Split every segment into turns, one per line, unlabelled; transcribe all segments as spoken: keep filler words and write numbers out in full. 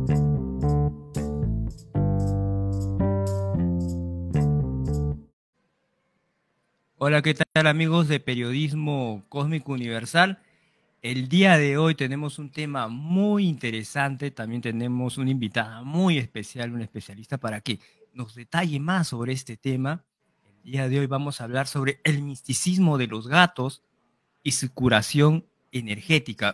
Hola, ¿qué tal amigos de Periodismo Cósmico Universal? El día de hoy tenemos un tema muy interesante, también tenemos una invitada muy especial, una especialista para que nos detalle más sobre este tema. El día de hoy vamos a hablar sobre el misticismo de los gatos y su curación energética.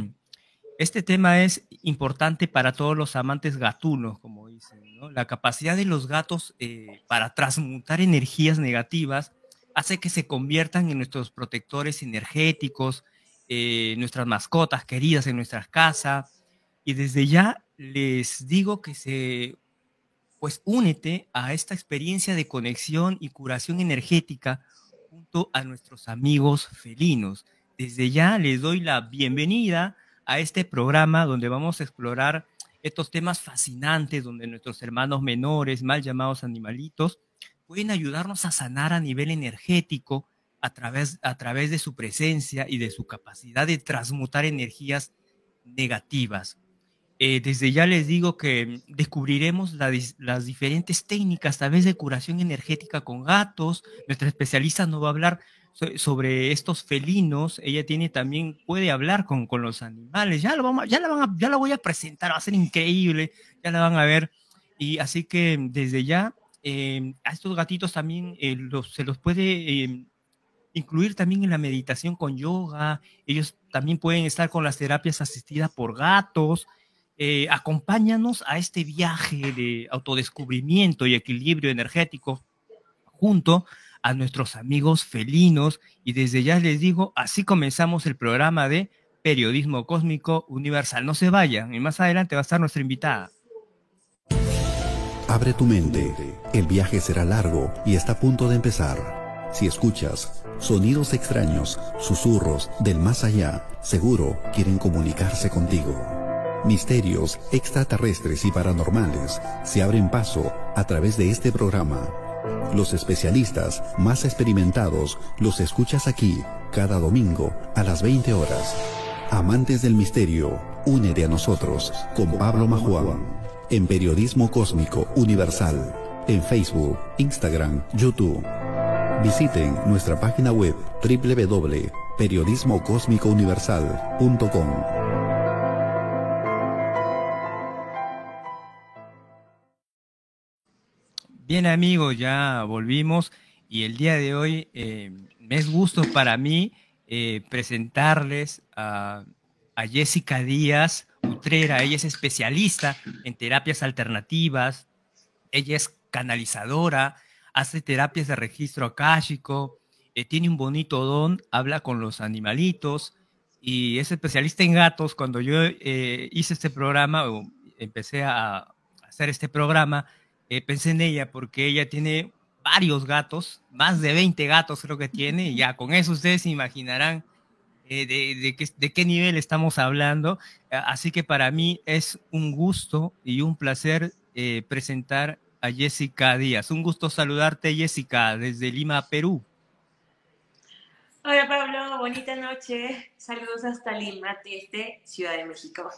Este tema es importante para todos los amantes gatunos, como dicen, ¿no? La capacidad de los gatos eh, para transmutar energías negativas hace que se conviertan en nuestros protectores energéticos, eh, nuestras mascotas queridas en nuestras casas. Y desde ya les digo que se, pues únete a esta experiencia de conexión y curación energética junto a nuestros amigos felinos. Desde ya les doy la bienvenida a este programa donde vamos a explorar estos temas fascinantes, donde nuestros hermanos menores, mal llamados animalitos, pueden ayudarnos a sanar a nivel energético a través, a través de su presencia y de su capacidad de transmutar energías negativas. Eh, desde ya les digo que descubriremos la dis- las diferentes técnicas, tal vez de curación energética con gatos. Nuestra especialista nos va a hablar so- sobre estos felinos. Ella tiene también, puede hablar con, con los animales. Ya lo vamos, a- ya la van a- ya la voy a presentar, va a ser increíble, ya la van a ver. Y así que desde ya, eh, a estos gatitos también eh, los- se los puede eh, incluir también en la meditación con yoga. Ellos también pueden estar con las terapias asistidas por gatos. Eh, acompáñanos a este viaje de autodescubrimiento y equilibrio energético junto a nuestros amigos felinos. Y desde ya les digo, así comenzamos el programa de Periodismo Cósmico Universal. No se vayan, y más adelante va a estar nuestra invitada.
Abre tu mente, el viaje será largo y está a punto de empezar. Si escuchas sonidos extraños, susurros del más allá, seguro quieren comunicarse contigo. Misterios extraterrestres y paranormales se abren paso a través de este programa. Los especialistas más experimentados los escuchas aquí cada domingo a las veinte horas. Amantes del misterio, únete a nosotros con Pablo Majuán en Periodismo Cósmico Universal, en Facebook, Instagram, YouTube. Visiten nuestra página web doble u doble u doble u punto periodismo cósmico universal punto com.
Bien amigos, ya volvimos y el día de hoy eh, me es gusto para mí eh, presentarles a, a Jessica Díaz Utrera. Ella es especialista en terapias alternativas, ella es canalizadora, hace terapias de registro akáshico, eh, tiene un bonito don, habla con los animalitos y es especialista en gatos. Cuando yo eh, hice este programa o empecé a hacer este programa, eh, pensé en ella porque ella tiene varios gatos, más de veinte gatos creo que tiene, y ya con eso ustedes se imaginarán eh, de, de, qué, de qué nivel estamos hablando. Así que para mí es un gusto y un placer eh, presentar a Jessica Díaz. Un gusto saludarte, Jessica, desde Lima, Perú.
Hola Pablo, bonita noche. Saludos hasta Lima, desde Ciudad de México.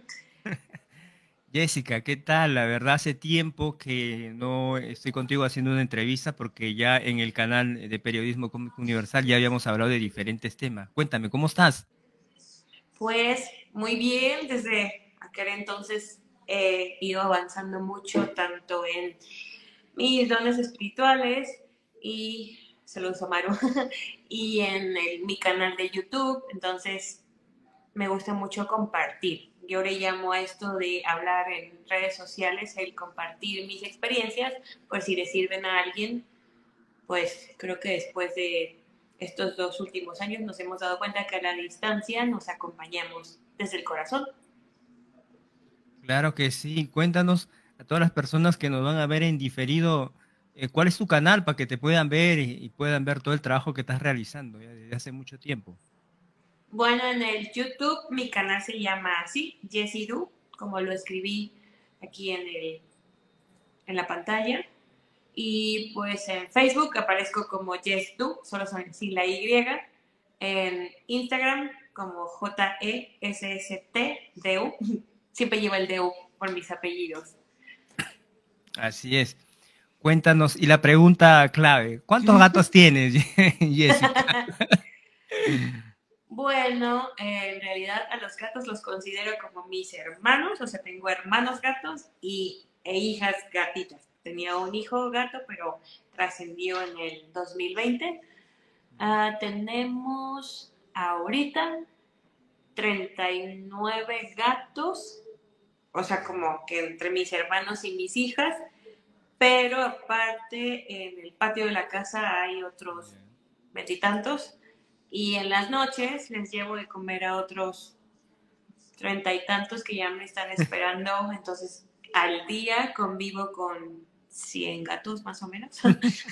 Jessica, ¿qué tal? La verdad hace tiempo que no estoy contigo haciendo una entrevista porque ya en el canal de Periodismo Cómico Universal ya habíamos hablado de diferentes temas. Cuéntame, ¿cómo estás?
Pues muy bien, desde aquel entonces he ido avanzando mucho, tanto en mis dones espirituales y saludos Amaro, y en el- mi canal de YouTube. Entonces me gusta mucho compartir. Yo le llamo a esto de hablar en redes sociales, el compartir mis experiencias, por si le sirven a alguien. Pues creo que después de estos dos últimos años nos hemos dado cuenta que a la distancia nos acompañamos desde el corazón.
Claro que sí. Cuéntanos a todas las personas que nos van a ver en diferido, eh, ¿cuál es tu canal para que te puedan ver y, y puedan ver todo el trabajo que estás realizando ya desde hace mucho tiempo?
Bueno, en el YouTube mi canal se llama así, Jessie Du, como lo escribí aquí en, el, en la pantalla. Y pues en Facebook aparezco como Jess Du, solo sin la Y. En Instagram como J E S S T D U, siempre lleva el D U. por mis apellidos.
Así es. Cuéntanos, y la pregunta clave, ¿cuántos gatos tienes, Jessica?
Bueno, eh, en realidad a los gatos los considero como mis hermanos, o sea, tengo hermanos gatos y, e hijas gatitas. Tenía un hijo gato, pero trascendió en el dos mil veinte. Uh, tenemos ahorita treinta y nueve gatos, o sea, como que entre mis hermanos y mis hijas, pero aparte en el patio de la casa hay otros veintitantos y en las noches les llevo de comer a otros treinta y tantos que ya me están esperando, entonces al día convivo con cien gatos más o menos.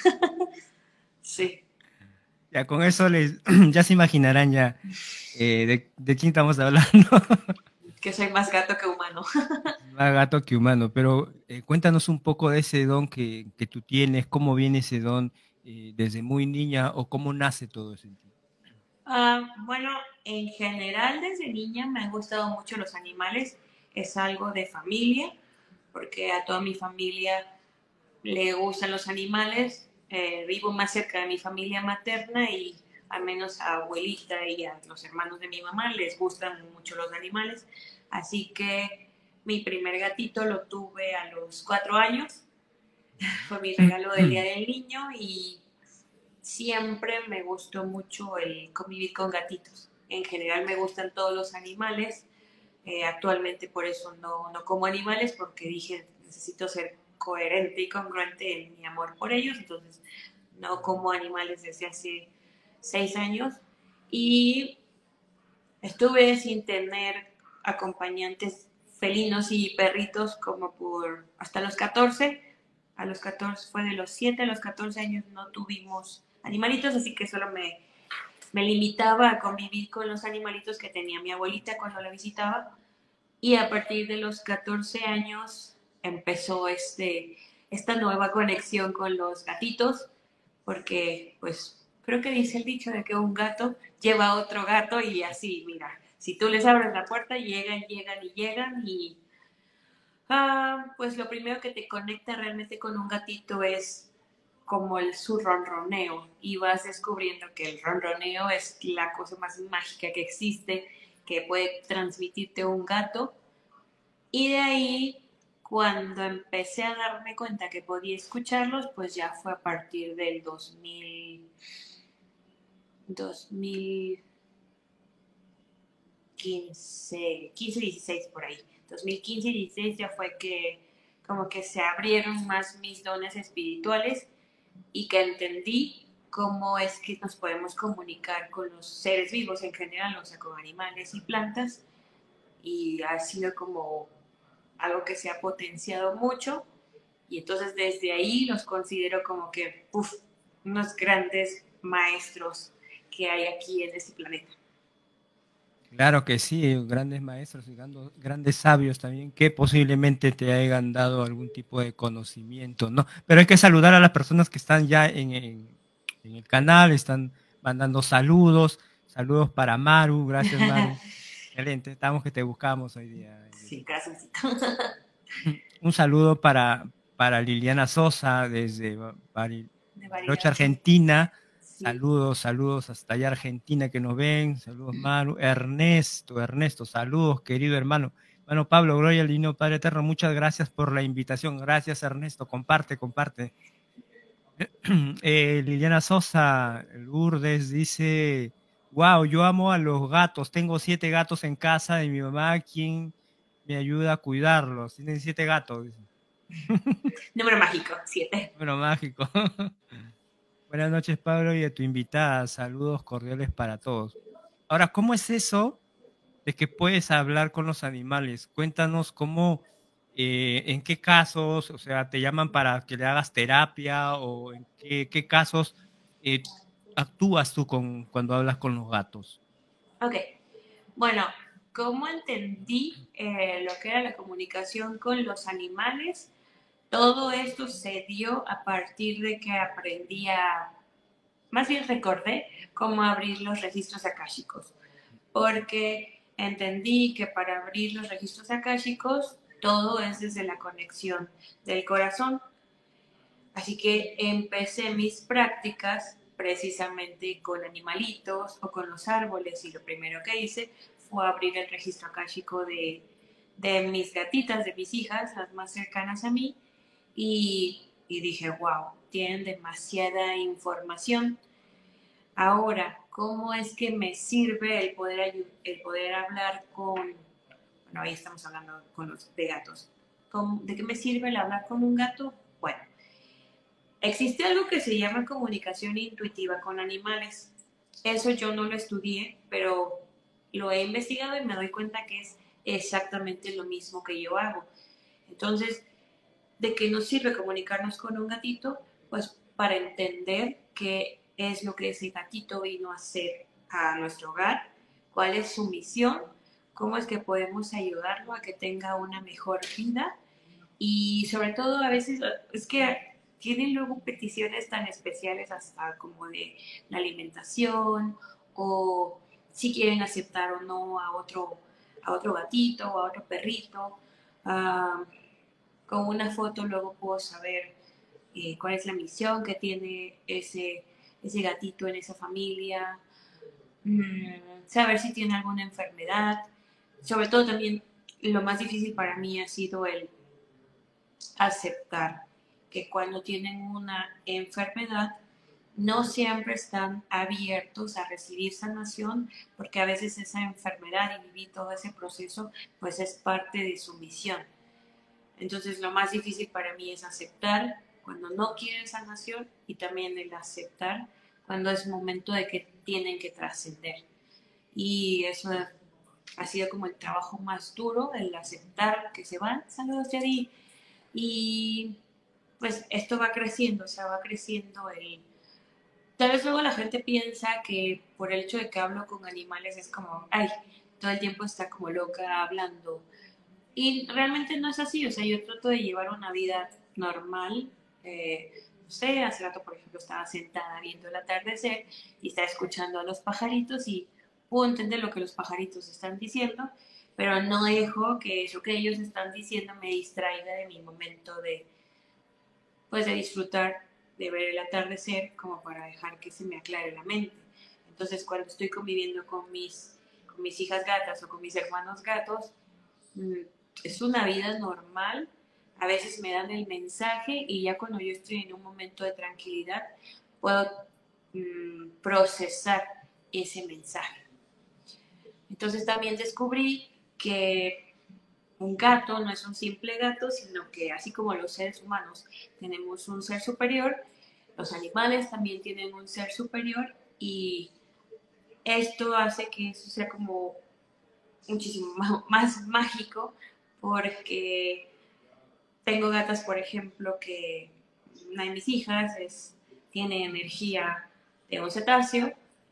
Sí.
Ya con eso les, ya se imaginarán ya eh, de, de quién estamos hablando.
Que soy más gato que humano.
Más gato que humano, pero eh, cuéntanos un poco de ese don que, que tú tienes, cómo viene ese don eh, desde muy niña o cómo nace todo eso en ti.
Uh, bueno, en general desde niña me han gustado mucho los animales, es algo de familia, porque a toda mi familia le gustan los animales, eh, vivo más cerca de mi familia materna y al menos a abuelita y a los hermanos de mi mamá les gustan mucho los animales, así que mi primer gatito lo tuve a los cuatro años, fue mi regalo del Día del Niño y siempre me gustó mucho el convivir con gatitos. En general me gustan todos los animales, eh, actualmente por eso no, no como animales porque dije necesito ser coherente y congruente en mi amor por ellos, entonces no como animales desde hace seis años y estuve sin tener acompañantes felinos y perritos como por hasta los catorce. A los catorce, fue de los siete a los catorce años no tuvimos animalitos, así que solo me, me limitaba a convivir con los animalitos que tenía mi abuelita cuando la visitaba. Y a partir de los catorce años empezó este, esta nueva conexión con los gatitos, porque pues creo que dice el dicho de que un gato lleva a otro gato y así, mira, si tú les abres la puerta, llegan, llegan y llegan y ah, pues lo primero que te conecta realmente con un gatito es como el su ronroneo y vas descubriendo que el ronroneo es la cosa más mágica que existe, que puede transmitirte un gato. Y de ahí, cuando empecé a darme cuenta que podía escucharlos, pues ya fue a partir del dos mil, dos mil quince, quince, dieciséis por ahí. dos mil quince y dieciséis ya fue que como que se abrieron más mis dones espirituales y que entendí cómo es que nos podemos comunicar con los seres vivos en general, o sea, con animales y plantas, y ha sido como algo que se ha potenciado mucho, y entonces desde ahí los considero como que, uf, unos grandes maestros que hay aquí en este planeta.
Claro que sí, grandes maestros y grandes sabios también que posiblemente te hayan dado algún tipo de conocimiento, ¿no? Pero hay que saludar a las personas que están ya en, en, en el canal, están mandando saludos, saludos para Maru, gracias Maru, excelente, estamos que te buscamos hoy día.
Sí, gracias.
Un saludo para, para Liliana Sosa desde Bariloche, Argentina. Sí. Saludos, saludos hasta allá Argentina que nos ven. Saludos, Maru. Ernesto, Ernesto, saludos, querido hermano. Hermano Pablo, gloria al Divino Padre Eterno, muchas gracias por la invitación. Gracias, Ernesto. Comparte, comparte. Eh, Liliana Sosa, Lourdes, dice: wow, yo amo a los gatos. Tengo siete gatos en casa de mi mamá, quien me ayuda a cuidarlos. Tienen siete gatos.
Número mágico, siete.
Número mágico. Buenas noches, Pablo, y a tu invitada. Saludos cordiales para todos. Ahora, ¿cómo es eso de que puedes hablar con los animales? Cuéntanos cómo, eh, en qué casos, o sea, te llaman para que le hagas terapia o en qué, qué casos eh, actúas tú con, cuando hablas con los gatos.
Ok, bueno, ¿cómo entendí eh, lo que era la comunicación con los animales? Todo esto se dio a partir de que aprendí a, más bien recordé cómo abrir los registros akáshicos, porque entendí que para abrir los registros akáshicos todo es desde la conexión del corazón. Así que empecé mis prácticas precisamente con animalitos o con los árboles y lo primero que hice fue abrir el registro akáshico de, de mis gatitas, de mis hijas, las más cercanas a mí, y, y dije, wow, tienen demasiada información. Ahora, ¿cómo es que me sirve el poder, el poder hablar con, bueno, ahí estamos hablando con los de gatos, ¿de qué me sirve el hablar con un gato? Bueno, existe algo que se llama comunicación intuitiva con animales. Eso yo no lo estudié, pero lo he investigado y me doy cuenta que es exactamente lo mismo que yo hago. Entonces, ¿de qué nos sirve comunicarnos con un gatito? Pues para entender qué es lo que ese gatito vino a hacer a nuestro hogar, cuál es su misión, cómo es que podemos ayudarlo a que tenga una mejor vida y sobre todo a veces es que tienen luego peticiones tan especiales hasta como de la alimentación o si quieren aceptar o no a otro, a otro gatito o a otro perrito. Uh, con una foto luego puedo saber eh, cuál es la misión que tiene ese, ese gatito en esa familia, mm, saber si tiene alguna enfermedad. Sobre todo también lo más difícil para mí ha sido el aceptar que cuando tienen una enfermedad no siempre están abiertos a recibir sanación porque a veces esa enfermedad y vivir todo ese proceso pues es parte de su misión. Entonces lo más difícil para mí es aceptar cuando no quieren sanación y también el aceptar cuando es momento de que tienen que trascender. Y eso ha sido como el trabajo más duro, el aceptar que se van. Saludos, Yadi. Y pues esto va creciendo, o sea, va creciendo el... Tal vez luego la gente piensa que por el hecho de que hablo con animales es como, ay, todo el tiempo está como loca hablando. Y realmente no es así, o sea, yo trato de llevar una vida normal. Eh, no sé, hace rato, por ejemplo, estaba sentada viendo el atardecer y estaba escuchando a los pajaritos y puedo entender lo que los pajaritos están diciendo, pero no dejo que eso que ellos están diciendo me distraiga de mi momento de, pues, de disfrutar, de ver el atardecer, como para dejar que se me aclare la mente. Entonces, cuando estoy conviviendo con mis, con mis hijas gatas o con mis hermanos gatos, mmm, es una vida normal. A veces me dan el mensaje y ya cuando yo estoy en un momento de tranquilidad puedo mmm, procesar ese mensaje. Entonces también descubrí que un gato no es un simple gato, sino que así como los seres humanos tenemos un ser superior, los animales también tienen un ser superior y esto hace que eso sea como muchísimo más mágico porque tengo gatas, por ejemplo, que una de mis hijas es, tiene energía de un cetáceo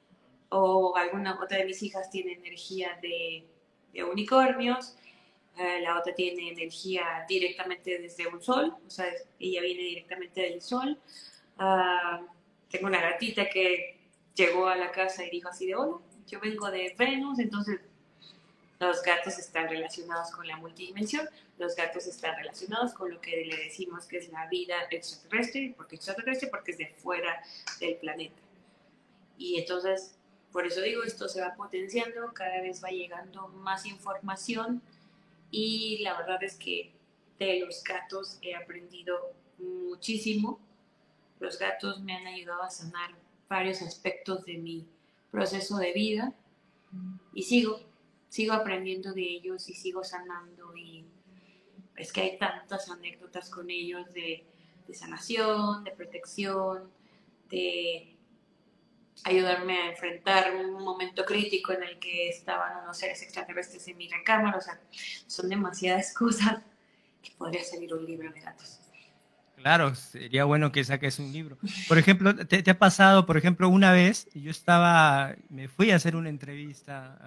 o alguna otra de mis hijas tiene energía de, de unicornios, eh, la otra tiene energía directamente desde un sol, o sea, ella viene directamente del sol. Uh, tengo una gatita que llegó a la casa y dijo así de, hola, yo vengo de Venus, entonces los gatos están relacionados con la multidimensión, los gatos están relacionados con lo que le decimos que es la vida extraterrestre, porque extraterrestre porque es de fuera del planeta. Y entonces, por eso digo, esto se va potenciando, cada vez va llegando más información y la verdad es que de los gatos he aprendido muchísimo. Los gatos me han ayudado a sanar varios aspectos de mi proceso de vida y sigo, sigo aprendiendo de ellos y sigo sanando y es que hay tantas anécdotas con ellos de, de sanación, de protección, de ayudarme a enfrentar un momento crítico en el que estaban unos seres extraterrestres en mi recámara. O sea, son demasiadas cosas que podría salir un libro de gatos.
Claro, sería bueno que saques un libro. Por ejemplo, ¿te, te ha pasado, por ejemplo, una vez, yo estaba, me fui a hacer una entrevista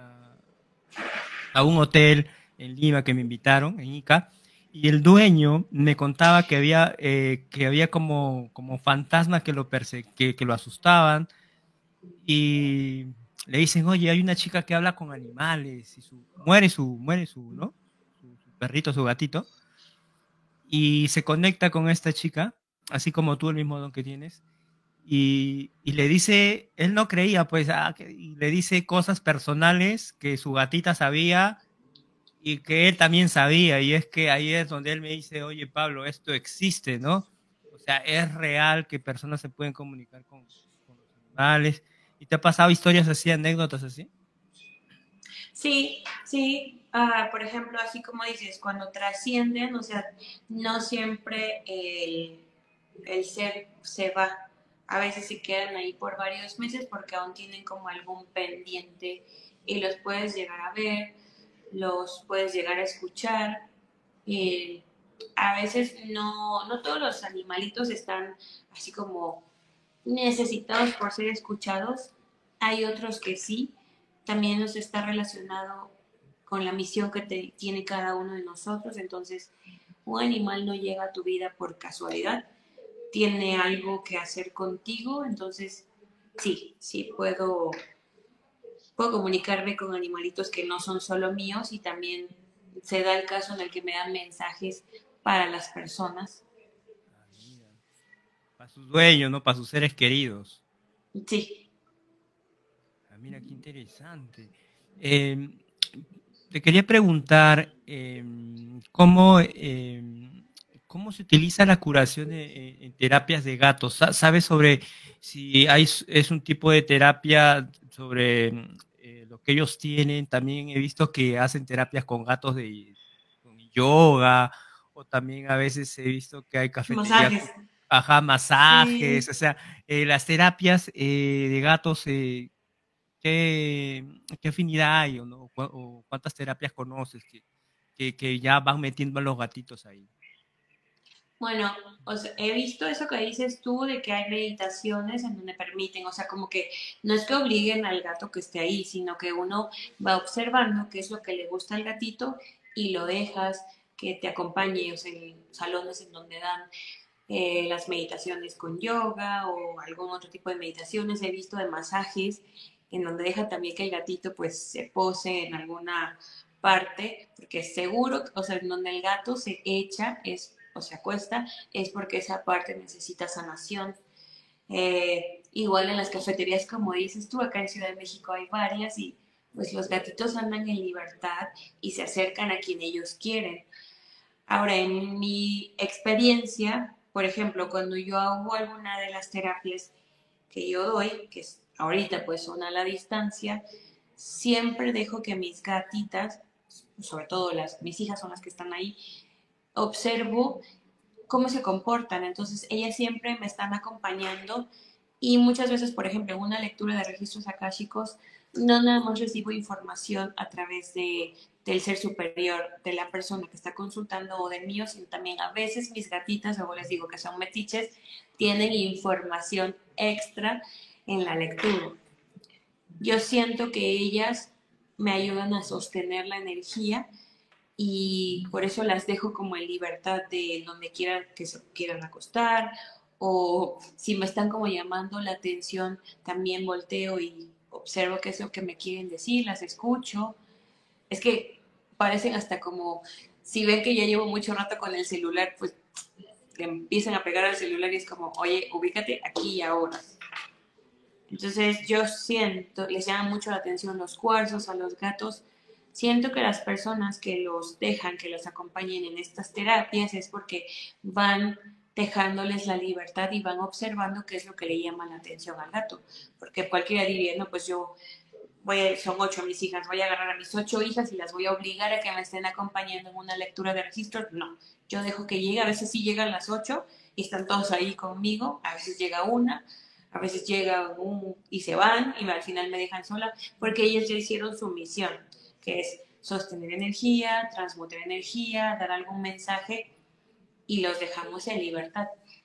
a, a un hotel en Lima que me invitaron, en Ica, y el dueño me contaba que había, eh, que había como, como fantasmas que lo, perse que, que lo asustaban, y le dicen, oye, hay una chica que habla con animales, y su, muere su, muere su, ¿no? perrito, su gatito, y se conecta con esta chica, así como tú el mismo don que tienes, y, y le dice, él no creía, pues, ah, que- y le dice cosas personales que su gatita sabía y que él también sabía, y es que ahí es donde él me dice, oye Pablo, esto existe, ¿no? O sea, es real que personas se pueden comunicar con, con los animales. ¿Y te ha pasado historias así, anécdotas así?
Sí, sí, ah, por ejemplo, así como dices, cuando trascienden, o sea, no siempre el, el ser se va. A veces se quedan ahí por varios meses porque aún tienen como algún pendiente y los puedes llegar a ver, los puedes llegar a escuchar. Y a veces no, no todos los animalitos están así como necesitados por ser escuchados. Hay otros que sí. También nos está relacionado con la misión que te, tiene cada uno de nosotros. Entonces, un animal no llega a tu vida por casualidad. Tiene algo que hacer contigo. Entonces, sí, sí puedo, puedo comunicarme con animalitos que no son solo míos y también se da el caso en el que me dan mensajes para las personas.
Ah, mira, para sus dueños, ¿no? Para sus seres queridos.
Sí,
Ah, mira, qué interesante. Eh, te quería preguntar eh, cómo, eh, cómo se utiliza la curación en, en terapias de gatos. Sa- ¿Sabes sobre si hay, es un tipo de terapia sobre eh, lo que ellos tienen? También he visto que hacen terapias con gatos de con yoga, o también a veces he visto que hay cafetería,
masajes.
cu- ajá, masajes,
Sí.
o sea, eh, las terapias eh, de gatos. Eh, ¿Qué, qué afinidad hay o, no? ¿Cu- o cuántas terapias conoces que, que, que ya van metiendo a los gatitos ahí?
Bueno, o sea, he visto eso que dices tú de que hay meditaciones en donde permiten, o sea, como que no es que obliguen al gato que esté ahí, sino que uno va observando qué es lo que le gusta al gatito y lo dejas que te acompañe, o sea, en salones en donde dan eh, las meditaciones con yoga o algún otro tipo de meditaciones. He visto de masajes en donde deja también que el gatito pues se pose en alguna parte, porque seguro, o sea, en donde el gato se echa es, o se acuesta, es porque esa parte necesita sanación. Eh, igual en las cafeterías, como dices tú, acá en Ciudad de México hay varias y pues los gatitos andan en libertad y se acercan a quien ellos quieren. Ahora, en mi experiencia, por ejemplo, cuando yo hago alguna de las terapias que yo doy, que es ahorita pues son a la distancia, siempre dejo que mis gatitas, sobre todo las, mis hijas son las que están ahí, observo cómo se comportan. Entonces, ellas siempre me están acompañando y muchas veces, por ejemplo, en una lectura de registros akáshicos, no nada más recibo información a través de, del ser superior, de la persona que está consultando o del mío, sino también a veces mis gatitas, luego les digo que son metiches, tienen información extra en la lectura. Yo siento que ellas me ayudan a sostener la energía y por eso las dejo como en libertad de donde quieran que se quieran acostar o si me están como llamando la atención, también volteo y observo qué es lo que me quieren decir, las escucho. Es que parecen hasta como, si ven que ya llevo mucho rato con el celular, pues le empiezan a pegar al celular y es como, oye, ubícate aquí y ahora. Entonces yo siento, les llama mucho la atención los cuarzos a los gatos. Siento que las personas que los dejan, que los acompañen en estas terapias es porque van dejándoles la libertad y van observando qué es lo que le llama la atención al gato. Porque cualquiera diría, no, pues yo voy a, son ocho mis hijas, voy a agarrar a mis ocho hijas y las voy a obligar a que me estén acompañando en una lectura de registros. No, yo dejo que llegue, a veces sí llegan las ocho y están todos ahí conmigo, a veces llega una, a veces llega un y se van y al final me dejan sola porque ellos ya hicieron su misión, que es sostener energía, transmutar energía, dar algún mensaje y los dejamos en libertad.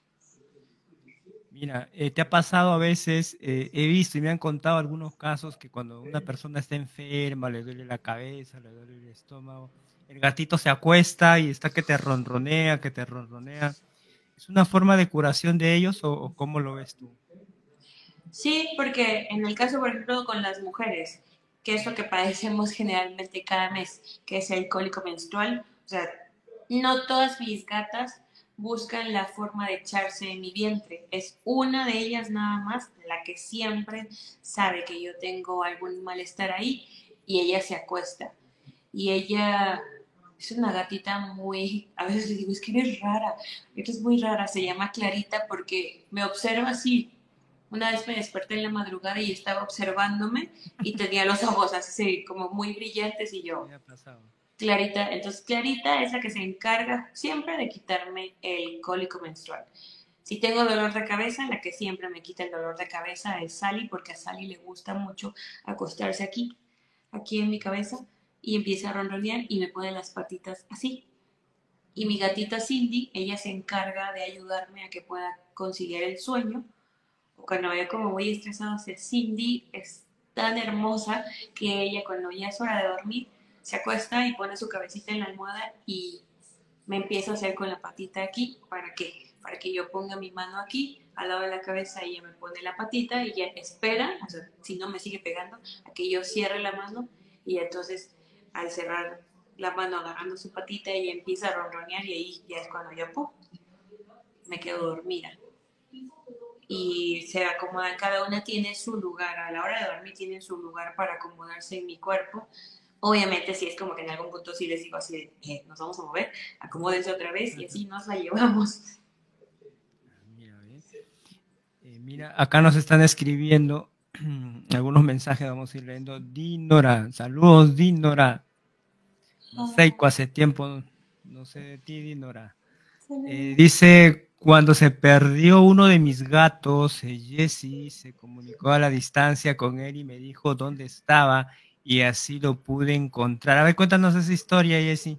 Mira, eh, te ha pasado a veces, eh, he visto y me han contado algunos casos que cuando una persona está enferma, le duele la cabeza, le duele el estómago, el gatito se acuesta y está que te ronronea, que te ronronea. ¿Es una forma de curación de ellos o, o cómo lo ves tú?
Sí, porque en el caso, por ejemplo, con las mujeres, que es lo que padecemos generalmente cada mes, que es el cólico menstrual, O sea, no todas mis gatas buscan la forma de echarse en mi vientre. Es una de ellas nada más, la que siempre sabe que yo tengo algún malestar ahí y ella se acuesta. Y ella es una gatita muy, a veces le digo, es que eres rara, esta es muy rara, se llama Clarita porque me observa así. Una vez me desperté en la madrugada y estaba observándome y tenía los ojos así como muy brillantes y yo, Clarita, entonces Clarita es la que se encarga siempre de quitarme el cólico menstrual. Si tengo dolor de cabeza, la que siempre me quita el dolor de cabeza es Sally, porque a Sally le gusta mucho acostarse aquí, aquí en mi cabeza, y empieza a ronronear y me pone las patitas así. Y mi gatita Cindy, ella se encarga de ayudarme a que pueda conciliar el sueño. O cuando vaya como muy estresado, o sea, Cindy es tan hermosa que ella cuando ya es hora de dormir, se acuesta y pone su cabecita en la almohada y me empieza a hacer con la patita aquí, ¿para qué? Para que yo ponga mi mano aquí, al lado de la cabeza, y ella me pone la patita y ella espera, o sea, si no me sigue pegando, a que yo cierre la mano y entonces al cerrar la mano agarrando su patita, ella empieza a ronronear y ahí ya es cuando yo ¡pum! Me quedo dormida. Y se acomodan, cada una tiene su lugar, a la hora de dormir tienen su lugar para acomodarse en mi cuerpo. Obviamente si es como que en algún punto sí les digo así de, eh, nos vamos a mover, acomódense otra vez y así nos la llevamos.
Mira, eh, mira, acá nos están escribiendo algunos mensajes, vamos a ir leyendo. Dinora, saludos Dinora. No sé, hace tiempo, no sé de ti, Dinora. Eh, dice, cuando se perdió uno de mis gatos, eh, Jesse se comunicó a la distancia con él y me dijo dónde estaba y así lo pude encontrar. A ver, cuéntanos esa historia, Jesse.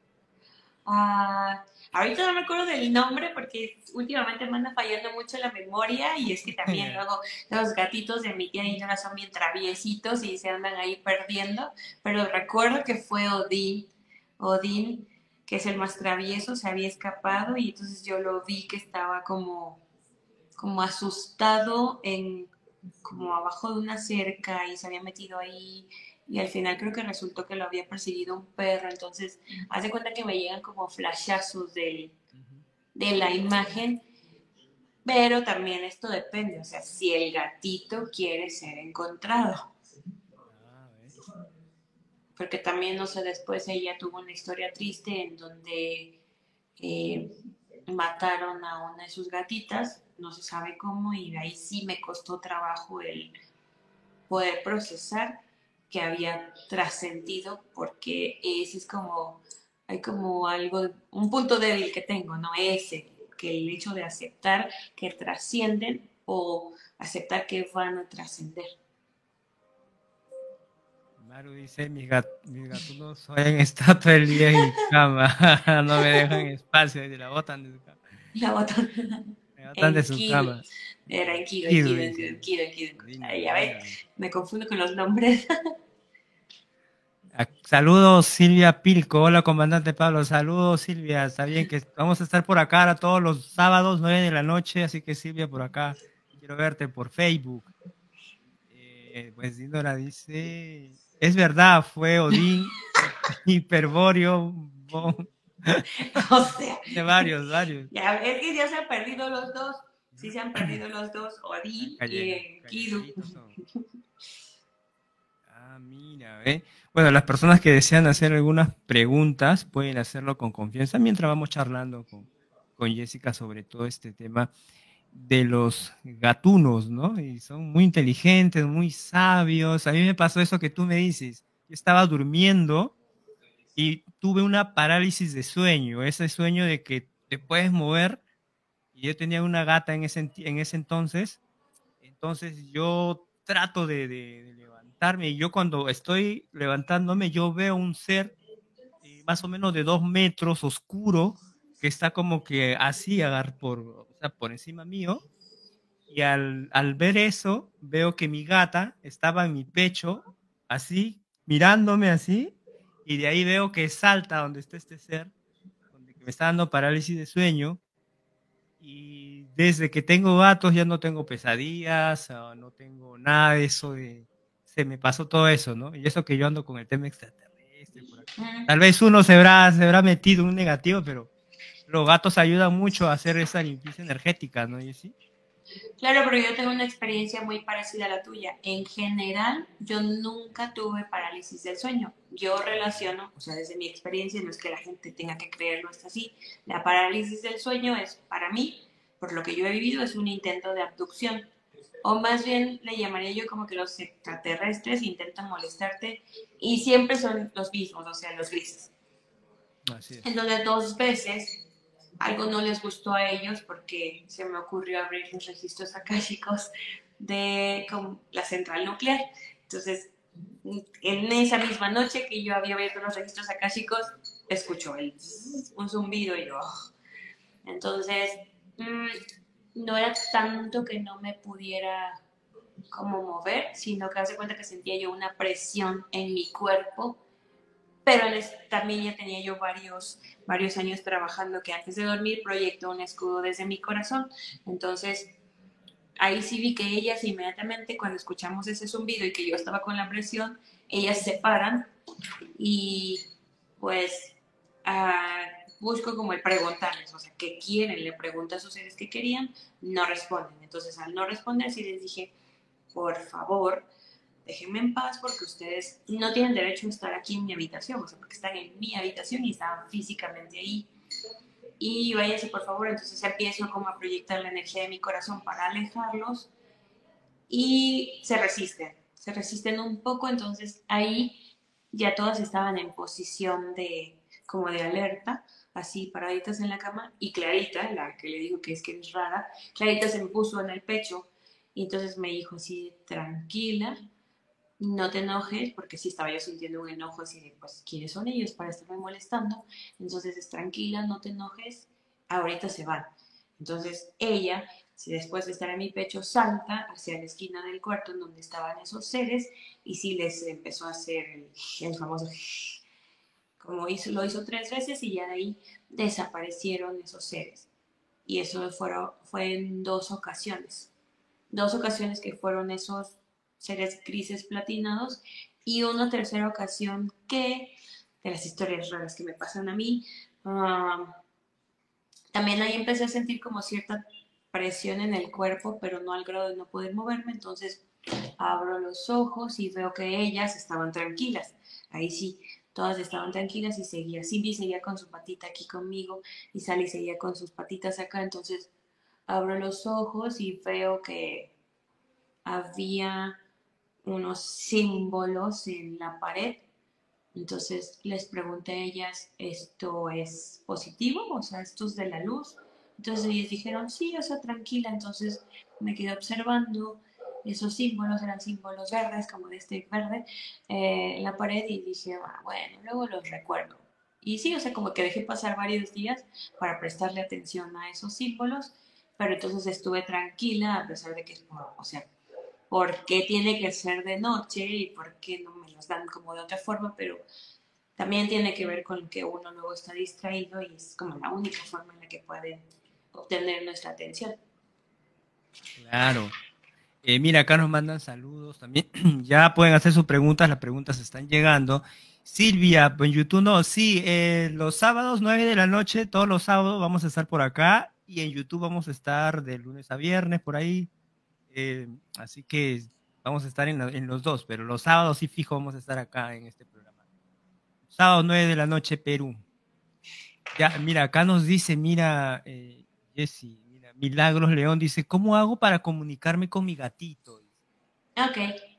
Ah, ahorita no me acuerdo del nombre porque últimamente me anda fallando mucho la memoria y es que también luego los gatitos de mi tía Dinora son bien traviesitos y se andan ahí perdiendo, pero recuerdo que fue Odín, Odín, que es el más travieso, se había escapado y entonces yo lo vi que estaba como, como asustado en, como abajo de una cerca y se había metido ahí y al final creo que resultó que lo había perseguido un perro, entonces hace cuenta que me llegan como flashazos de, de la imagen, pero también esto depende, o sea, si el gatito quiere ser encontrado. Porque también, no sé, después ella tuvo una historia triste en donde eh, mataron a una de sus gatitas, no se sabe cómo, y ahí sí me costó trabajo el poder procesar que había trascendido, porque ese es como, hay como algo, un punto débil que tengo, ¿no? Ese, que el hecho de aceptar que trascienden o aceptar que van a trascender.
Maru dice, mis, gat mis gatunos juegan está todo el día en mi cama, no me dejan espacio, y la botan de su cama.
La botan,
me botan de su
Kido.
Cama.
Era en Kido, en Kido, en Kido, en Kido, en Kido. Kido. Ahí, ya ves, me confundo con los nombres.
Saludos Silvia Pilco, hola comandante Pablo, saludos Silvia, está bien que vamos a estar por acá todos los sábados, nueve de la noche, así que Silvia por acá, quiero verte por Facebook. Eh, pues Dinora dice, es verdad, fue Odín, Hiperborio, bon.
O sea,
de varios, varios.
Ya, es que ya se han perdido los dos, sí se han perdido los dos, Odín y Kido.
Ah, mira, ¿eh? Bueno, las personas que desean hacer algunas preguntas pueden hacerlo con confianza mientras vamos charlando con, con Jessica sobre todo este tema de los gatunos, ¿no? Y son muy inteligentes, muy sabios. A mí me pasó eso que tú me dices. Yo estaba durmiendo y tuve una parálisis de sueño, ese sueño de que te puedes mover. Y yo tenía una gata en ese, en ese entonces. Entonces yo trato de, de, de levantarme y yo cuando estoy levantándome yo veo un ser eh, más o menos de dos metros oscuro que está como que así agar por, o sea, por encima mío y al, al ver eso veo que mi gata estaba en mi pecho así mirándome así y de ahí veo que salta donde está este ser donde me está dando parálisis de sueño. Y desde que tengo gatos ya no tengo pesadillas, no tengo nada de eso, de, se me pasó todo eso, ¿no? Y eso que yo ando con el tema extraterrestre por acá.
Mm.
Tal vez uno se habrá, se habrá metido en un negativo, pero los gatos ayudan mucho a hacer esa limpieza energética, ¿no, Jessy?
Claro, pero yo tengo una experiencia muy parecida a la tuya. En general, yo nunca tuve parálisis del sueño. Yo relaciono, o sea, desde mi experiencia, no es que la gente tenga que creerlo, es así. La parálisis del sueño es, para mí, por lo que yo he vivido, es un intento de abducción. O más bien le llamaría yo como que los extraterrestres intentan molestarte y siempre son los mismos, o sea, los grises.
Así es.
En donde dos veces algo no les gustó a ellos porque se me ocurrió abrir los registros akáshicos de la central nuclear. Entonces, en esa misma noche que yo había abierto los registros akáshicos, escuchó el un zumbido y yo. Oh. Entonces, mmm, no era tanto que no me pudiera como mover, sino que hace cuenta que sentía yo una presión en mi cuerpo, pero también ya tenía yo varios, varios años trabajando que antes de dormir proyecto un escudo desde mi corazón. Entonces, ahí sí vi que ellas inmediatamente cuando escuchamos ese zumbido y que yo estaba con la presión, ellas se paran y pues uh, busco como el preguntarles, o sea, ¿qué quieren? Le pregunto a sus seres qué querían, no responden. Entonces, al no responder, sí les dije, por favor, déjenme en paz porque ustedes no tienen derecho a estar aquí en mi habitación, o sea, porque están en mi habitación y estaban físicamente ahí. Y váyanse, por favor. Entonces empiezo como a proyectar la energía de mi corazón para alejarlos y se resisten, se resisten un poco, entonces ahí ya todas estaban en posición de como de alerta, así paraditas en la cama, y Clarita, la que le digo que es que es rara, Clarita se me puso en el pecho y entonces me dijo así, tranquila, no te enojes, porque sí estaba yo sintiendo un enojo así de, pues, ¿quiénes son ellos para estarme molestando? Entonces es tranquila, no te enojes, ahorita se van. Entonces ella, si después de estar en mi pecho, salta hacia la esquina del cuarto en donde estaban esos seres y sí les empezó a hacer el, el famoso, como hizo, lo hizo tres veces y ya de ahí desaparecieron esos seres. Y eso fueron, fue en dos ocasiones. Dos ocasiones que fueron esos seres grises platinados y una tercera ocasión que, de las historias raras que me pasan a mí, um, también ahí empecé a sentir como cierta presión en el cuerpo, pero no al grado de no poder moverme, entonces abro los ojos y veo que ellas estaban tranquilas, ahí sí, todas estaban tranquilas y seguía, Cindy seguía con su patita aquí conmigo y Sally seguía con sus patitas acá, entonces abro los ojos y veo que había unos símbolos en la pared. Entonces les pregunté a ellas, ¿esto es positivo? O sea, ¿esto es de la luz? Entonces ellas dijeron, sí, o sea, tranquila. Entonces me quedé observando esos símbolos, eran símbolos verdes, como de este verde, eh, en la pared y dije, ah, bueno, luego los recuerdo. Y sí, o sea, como que dejé pasar varios días para prestarle atención a esos símbolos, pero entonces estuve tranquila a pesar de que, o sea, por qué tiene que ser de noche y por qué no me los dan como de otra forma, pero también tiene que ver con que uno luego está distraído y es como la única forma en la que pueden obtener nuestra atención.
Claro. Eh, mira, acá nos mandan saludos también. Ya pueden hacer sus preguntas, las preguntas están llegando. Silvia, en YouTube no, sí, eh, los sábados, nueve de la noche, todos los sábados vamos a estar por acá y en YouTube vamos a estar de lunes a viernes por ahí. Eh, así que vamos a estar en, la, en los dos, pero los sábados sí fijo vamos a estar acá en este programa. Sábado nueve de la noche, Perú. Ya, mira, acá nos dice, mira, eh, Jessy, mira, Milagros León dice, ¿cómo hago para comunicarme con mi gatito?
Ok.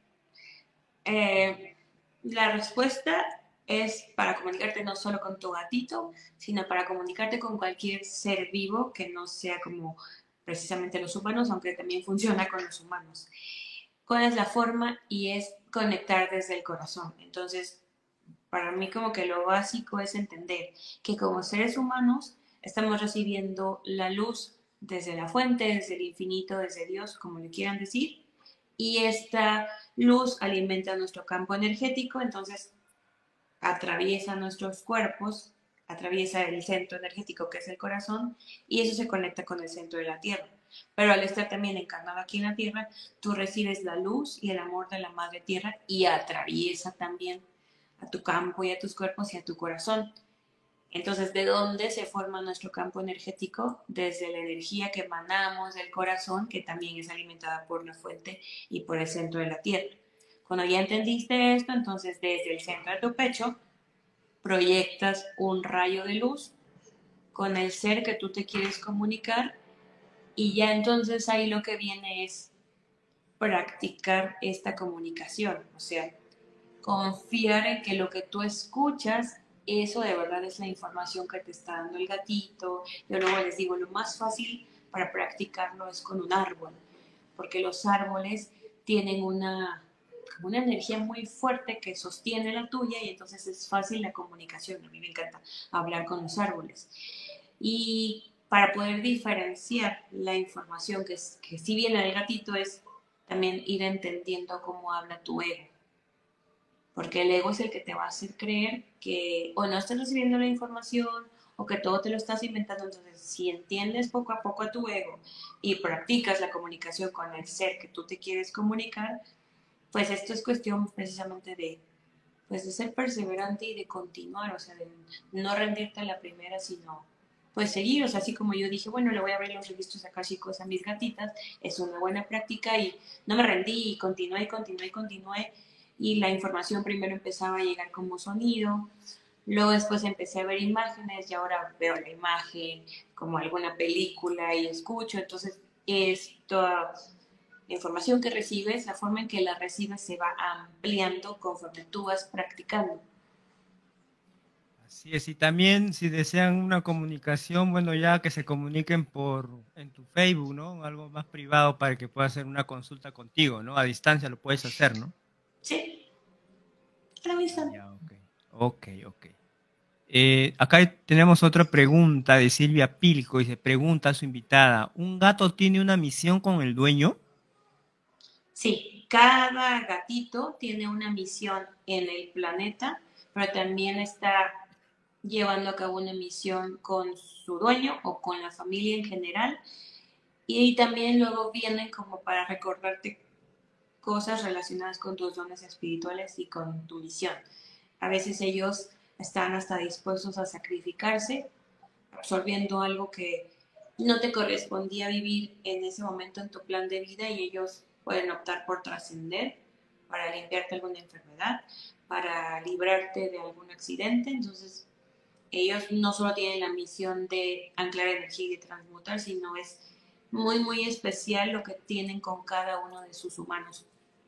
Eh, la respuesta es para comunicarte no solo con tu gatito, sino para comunicarte con cualquier ser vivo que no sea como precisamente los humanos, aunque también funciona con los humanos. ¿Cuál es la forma? Y es conectar desde el corazón. Entonces, para mí como que lo básico es entender que como seres humanos estamos recibiendo la luz desde la fuente, desde el infinito, desde Dios, como le quieran decir, y esta luz alimenta nuestro campo energético, entonces atraviesa nuestros cuerpos, atraviesa el centro energético que es el corazón, y eso se conecta con el centro de la Tierra. Pero al estar también encarnado aquí en la Tierra, tú recibes la luz y el amor de la Madre Tierra y atraviesa también a tu campo y a tus cuerpos y a tu corazón. Entonces, ¿de dónde se forma nuestro campo energético? Desde la energía que emanamos del corazón, que también es alimentada por la fuente y por el centro de la tierra. Cuando ya entendiste esto, entonces desde el centro de tu pecho proyectas un rayo de luz con el ser que tú te quieres comunicar, y ya entonces ahí lo que viene es practicar esta comunicación, o sea, confiar en que lo que tú escuchas, eso de verdad es la información que te está dando el gatito. Yo luego les digo, lo más fácil para practicarlo es con un árbol, porque los árboles tienen una, una energía muy fuerte que sostiene la tuya, y entonces es fácil la comunicación. A mí me encanta hablar con los árboles. Y para poder diferenciar la información que, es, que sí viene del gatito, es también ir entendiendo cómo habla tu ego. Porque el ego es el que te va a hacer creer que o no estás recibiendo la información o que todo te lo estás inventando. Entonces, si entiendes poco a poco a tu ego y practicas la comunicación con el ser que tú te quieres comunicar, pues esto es cuestión precisamente de, pues de ser perseverante y de continuar, o sea, de no rendirte a la primera, sino pues seguir. O sea, así como yo dije, bueno, le voy a abrir los registros akáshicos a mis gatitas, es una buena práctica, y no me rendí y continué y continué y continué, y la información primero empezaba a llegar como sonido, luego después empecé a ver imágenes y ahora veo la imagen como alguna película y escucho. Entonces es toda la información que recibes, la forma en que la recibes se va ampliando conforme tú vas practicando.
Así es, y también si desean una comunicación, bueno, ya que se comuniquen por en tu Facebook, ¿no? Algo más privado para que pueda hacer una consulta contigo, ¿no? A distancia lo puedes hacer, ¿no?
Sí, a la vista.
Ya, ok. Ok, ok. Eh, acá tenemos otra pregunta de Silvia Pilco. Dice, pregunta a su invitada, ¿un gato tiene una misión con el dueño?
Sí, cada gatito tiene una misión en el planeta, pero también está llevando a cabo una misión con su dueño o con la familia en general. Y también luego vienen como para recordarte cosas relacionadas con tus dones espirituales y con tu misión. A veces ellos están hasta dispuestos a sacrificarse, absorbiendo algo que no te correspondía vivir en ese momento en tu plan de vida, y ellos pueden optar por trascender para limpiarte alguna enfermedad, para librarte de algún accidente. Entonces, ellos no solo tienen la misión de anclar energía y de transmutar, sino es muy, muy especial lo que tienen con cada uno de sus humanos.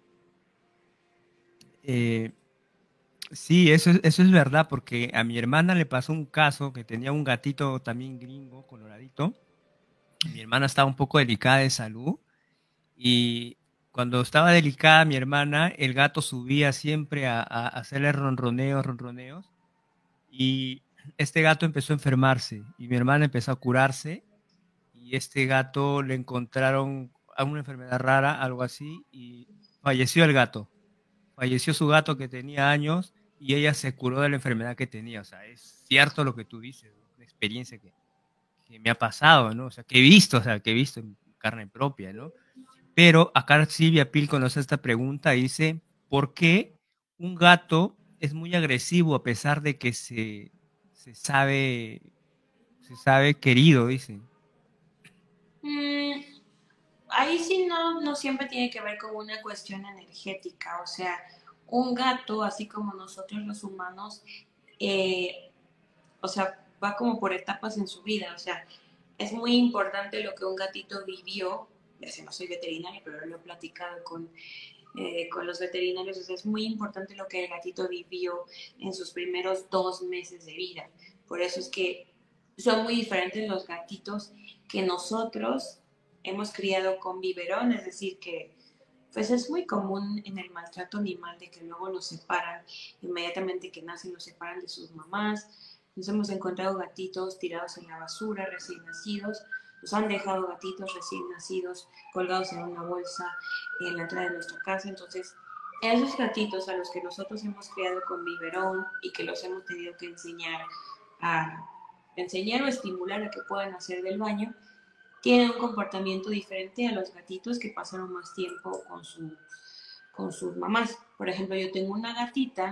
Eh, sí, eso, es- eso es verdad, porque a mi hermana le pasó un caso que tenía un gatito también gringo, coloradito. Mi hermana estaba un poco delicada de salud y cuando estaba delicada mi hermana, el gato subía siempre a, a hacerle ronroneos, ronroneos, y este gato empezó a enfermarse y mi hermana empezó a curarse, y este gato le encontraron a una enfermedad rara, algo así, y falleció el gato. Falleció su gato que tenía años y ella se curó de la enfermedad que tenía. O sea, es cierto lo que tú dices, ¿no? Una experiencia que, que me ha pasado, ¿no? O sea, que he visto, o sea, que he visto en carne propia, ¿no? Pero acá Silvia Pil conoce esta pregunta, dice, ¿por qué un gato es muy agresivo a pesar de que se, se sabe, se sabe querido, dice?
Mm, ahí sí no, no siempre tiene que ver con una cuestión energética. O sea, un gato, así como nosotros los humanos, eh, o sea, va como por etapas en su vida. O sea, es muy importante lo que un gatito vivió. Ya sé, no soy veterinaria, pero lo he platicado con, eh, con los veterinarios. O sea, es muy importante lo que el gatito vivió en sus primeros dos meses de vida. Por eso es que son muy diferentes los gatitos que nosotros hemos criado con biberón, es decir, que pues es muy común en el maltrato animal de que luego los separan, inmediatamente que nacen los separan de sus mamás. Nos hemos encontrado gatitos tirados en la basura, recién nacidos. Nos han dejado gatitos recién nacidos colgados en una bolsa en la entrada de nuestra casa. Entonces, esos gatitos a los que nosotros hemos criado con biberón y que los hemos tenido que enseñar a enseñar o estimular a que puedan hacer del baño, tienen un comportamiento diferente a los gatitos que pasaron más tiempo con, su, con sus mamás. Por ejemplo, yo tengo una gatita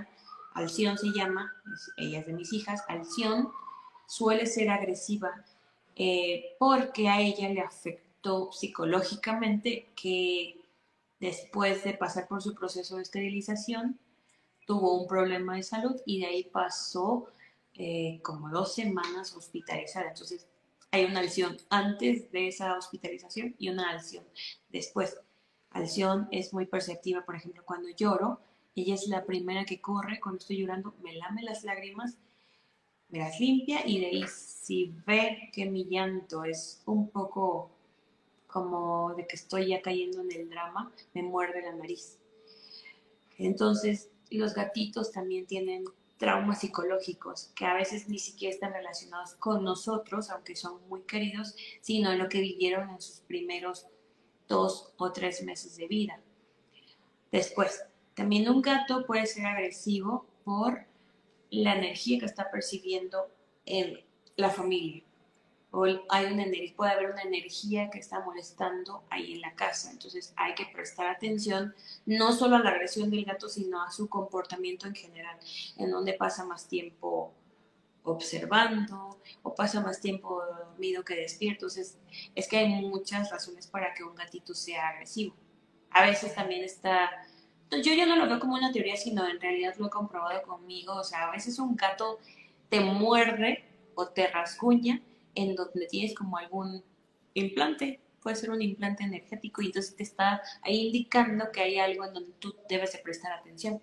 Alción se llama, es, ella es de mis hijas, Alción suele ser agresiva eh, porque a ella le afectó psicológicamente que después de pasar por su proceso de esterilización tuvo un problema de salud y de ahí pasó eh, como dos semanas hospitalizada. Entonces hay una lesión antes de esa hospitalización y una lesión después. Alción es muy perceptiva, por ejemplo, cuando lloro, ella es la primera que corre, cuando estoy llorando me lame las lágrimas, me las limpia y de ahí si ve que mi llanto es un poco como de que estoy ya cayendo en el drama, me muerde la nariz. Entonces, los gatitos también tienen traumas psicológicos que a veces ni siquiera están relacionados con nosotros, aunque son muy queridos, sino en lo que vivieron en sus primeros dos o tres meses de vida. Después, también un gato puede ser agresivo por la energía que está percibiendo en la familia. O hay una, puede haber una energía que está molestando ahí en la casa. Entonces hay que prestar atención no solo a la agresión del gato, sino a su comportamiento en general, en donde pasa más tiempo observando o pasa más tiempo dormido que despierto. Entonces es que hay muchas razones para que un gatito sea agresivo. A veces también está... Yo ya no lo veo como una teoría, sino en realidad lo he comprobado conmigo. O sea, a veces un gato te muerde o te rasguña en donde tienes como algún implante, puede ser un implante energético y entonces te está ahí indicando que hay algo en donde tú debes de prestar atención.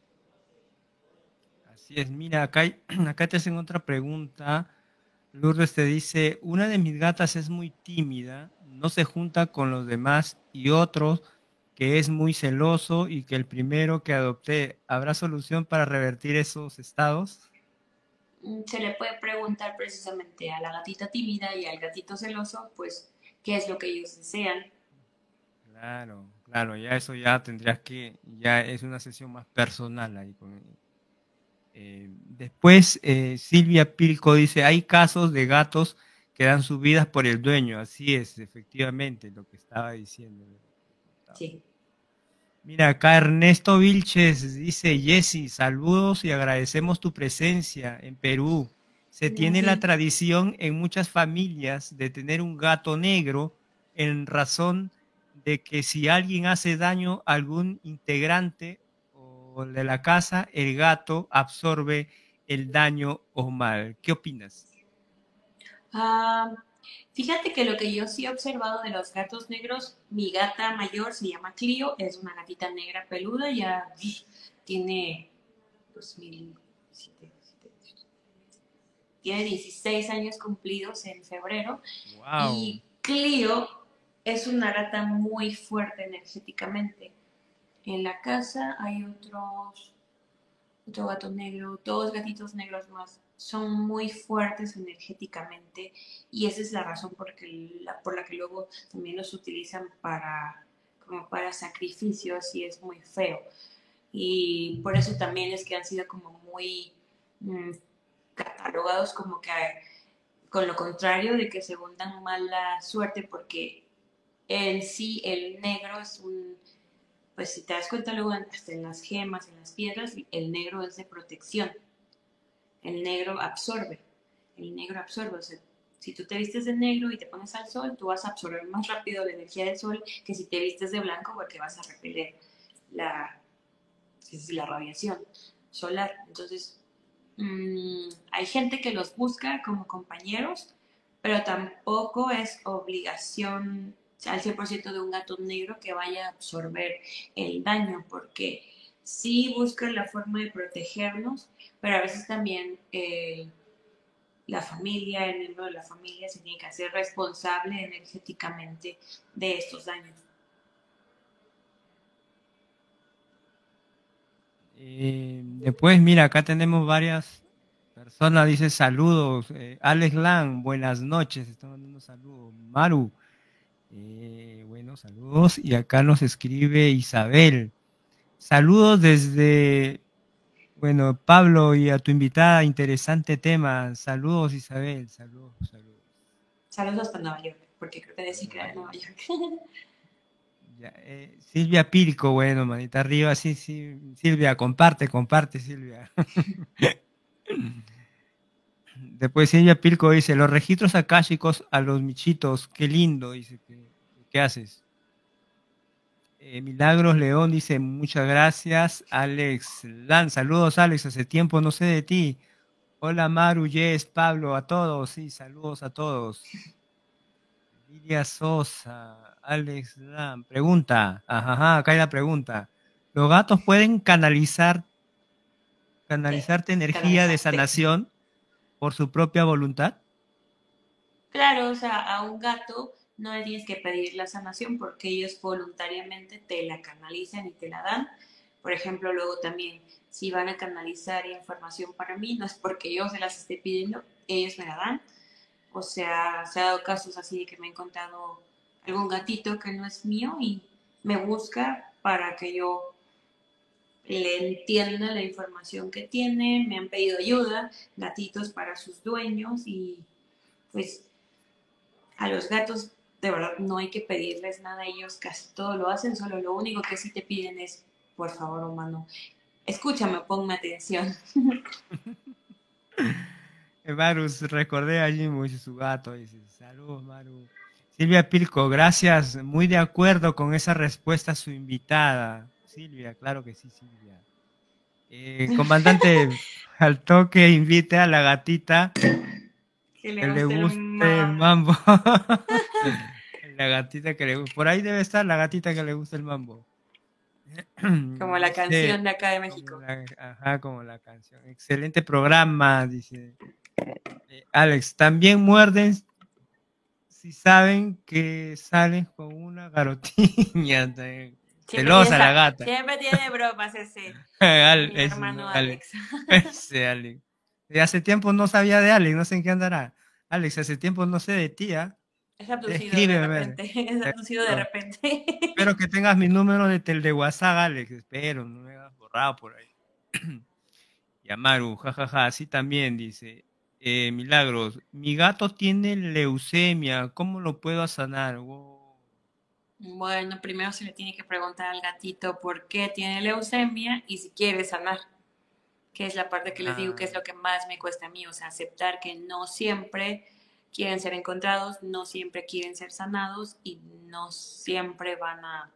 Así es, mira, acá, hay- acá te hacen otra pregunta. Lourdes te dice, una de mis gatas es muy tímida, no se junta con los demás y otros que es muy celoso y que el primero que adopté, ¿habrá solución para revertir esos estados?
Se le puede preguntar precisamente a la gatita tímida y al gatito celoso, pues, qué es lo que ellos desean.
Claro, claro, ya eso ya tendrías que, ya es una sesión más personal ahí con, Eh, después, eh, Silvia Pilco dice, hay casos de gatos que dan sus vidas por el dueño. Así es, efectivamente, lo que estaba diciendo.
Sí.
Mira, acá Ernesto Vilches dice, Jessy, saludos y agradecemos tu presencia en Perú. Se tiene la
Gracias.
tradición en muchas familias de tener un gato negro en razón de que si alguien hace daño a algún integrante o de la casa, el gato absorbe el daño o mal. ¿Qué opinas?
Ah, fíjate que lo que yo sí he observado de los gatos negros, mi gata mayor se llama Clio, es una gatita negra peluda, ya tiene dos mil siete, tiene dieciséis años cumplidos en febrero
Wow.
y Clio es una gata muy fuerte energéticamente. En la casa hay otros, otro gato negro, dos gatitos negros más. Son muy fuertes energéticamente y esa es la razón por, que, la, por la que luego también los utilizan para, como para sacrificios y es muy feo. Y por eso también es que han sido como muy mmm, catalogados como que con lo contrario de que según dan mala suerte porque en sí el negro es un, pues si te das cuenta luego hasta en las gemas, en las piedras, el negro es de protección, el negro absorbe, el negro absorbe, o sea, si tú te vistes de negro y te pones al sol, tú vas a absorber más rápido la energía del sol que si te vistes de blanco porque vas a repeler la, la radiación solar. Entonces, mmm, hay gente que los busca como compañeros, pero tampoco es obligación al cien por ciento de un gato negro que vaya a absorber el daño, porque sí buscan la forma de protegernos, pero a veces también eh, la familia, el miembro de la familia se tiene que hacer responsable energéticamente de estos daños.
Eh, después, mira, acá tenemos varias personas, dice saludos. Eh, Alex Lang, buenas noches, están mandando saludos. Maru, eh, bueno, saludos. Y acá nos escribe Isabel. Saludos desde, bueno, Pablo y a tu invitada, interesante tema. Saludos, Isabel, saludos, saludos.
Saludos hasta Nueva York, porque creo que decir que era de Nueva York.
Ya, eh, Silvia Pilco, bueno, manita arriba, sí, sí, Silvia, comparte, comparte, Silvia. Después Silvia Pilco dice, los registros akáshicos a los michitos, qué lindo, dice, ¿qué, qué haces? Eh, Milagros León dice, muchas gracias, Alex Lan, saludos Alex, hace tiempo no sé de ti. Hola Maru, Yes, Pablo, a todos, sí, saludos a todos. Lidia Sosa, Alex Lan, pregunta, ajá, ajá, acá hay la pregunta. ¿Los gatos pueden canalizar,
Te,
canalizarte energía de
canalizarte.
sanación por su propia voluntad?
Claro, o sea, a un gato no le tienes que pedir la sanación porque ellos voluntariamente te la canalizan y te la dan. Por ejemplo, luego también, si van a canalizar información para mí, no es porque yo se las esté pidiendo, ellos me la dan. O sea, se ha dado casos así de que me he encontrado algún gatito que no es mío y me busca para que yo le entienda la información que tiene, me han pedido ayuda, gatitos para sus dueños y pues a los gatos de verdad no hay que pedirles nada, ellos casi todo lo hacen, solo lo único que sí te piden es, por favor, humano, escúchame, ponme atención.
Eh, Maru, recordé a Jimmy y su gato, dice, saludos Maru. Silvia Pilco, gracias, muy de acuerdo con esa respuesta a su invitada. Silvia, claro que sí, Silvia. Eh, comandante, faltó que invite a la gatita
Que le
que le
guste el
guste el
mambo.
mambo. La gatita que le gusta. Por ahí debe estar la gatita que le gusta el mambo.
Como la
Dice,
canción de acá de
como
México.
la, ajá, como la canción. Excelente programa, dice. Eh, Alex, también muerden si saben que salen con una garotiña.
Siempre tiene,
Celosa la
esa,
gata.
siempre tiene bromas ese,
Al-
mi
ese no,
hermano
Alex.
Alex.
Ese Alex. De hace tiempo no sabía de Alex, no sé en qué andará. Alex, hace tiempo no sé de ti, ¿ah?
Es abducido de
Escríbeme.
repente, es
Eh,
abducido de
no.
repente.
Espero que tengas mi número de tel de WhatsApp, Alex. Espero, no me hagas borrado por ahí. Y Amaru, jajaja, así también dice. Eh, Milagros, mi gato tiene leucemia, ¿cómo lo puedo sanar? Wow.
Bueno, primero se le tiene que preguntar al gatito por qué tiene leucemia y si quiere sanar, que es la parte que les digo que
Ah,
es lo que más me cuesta a mí, o sea, aceptar que no siempre quieren ser encontrados, no siempre quieren ser sanados y no siempre van a,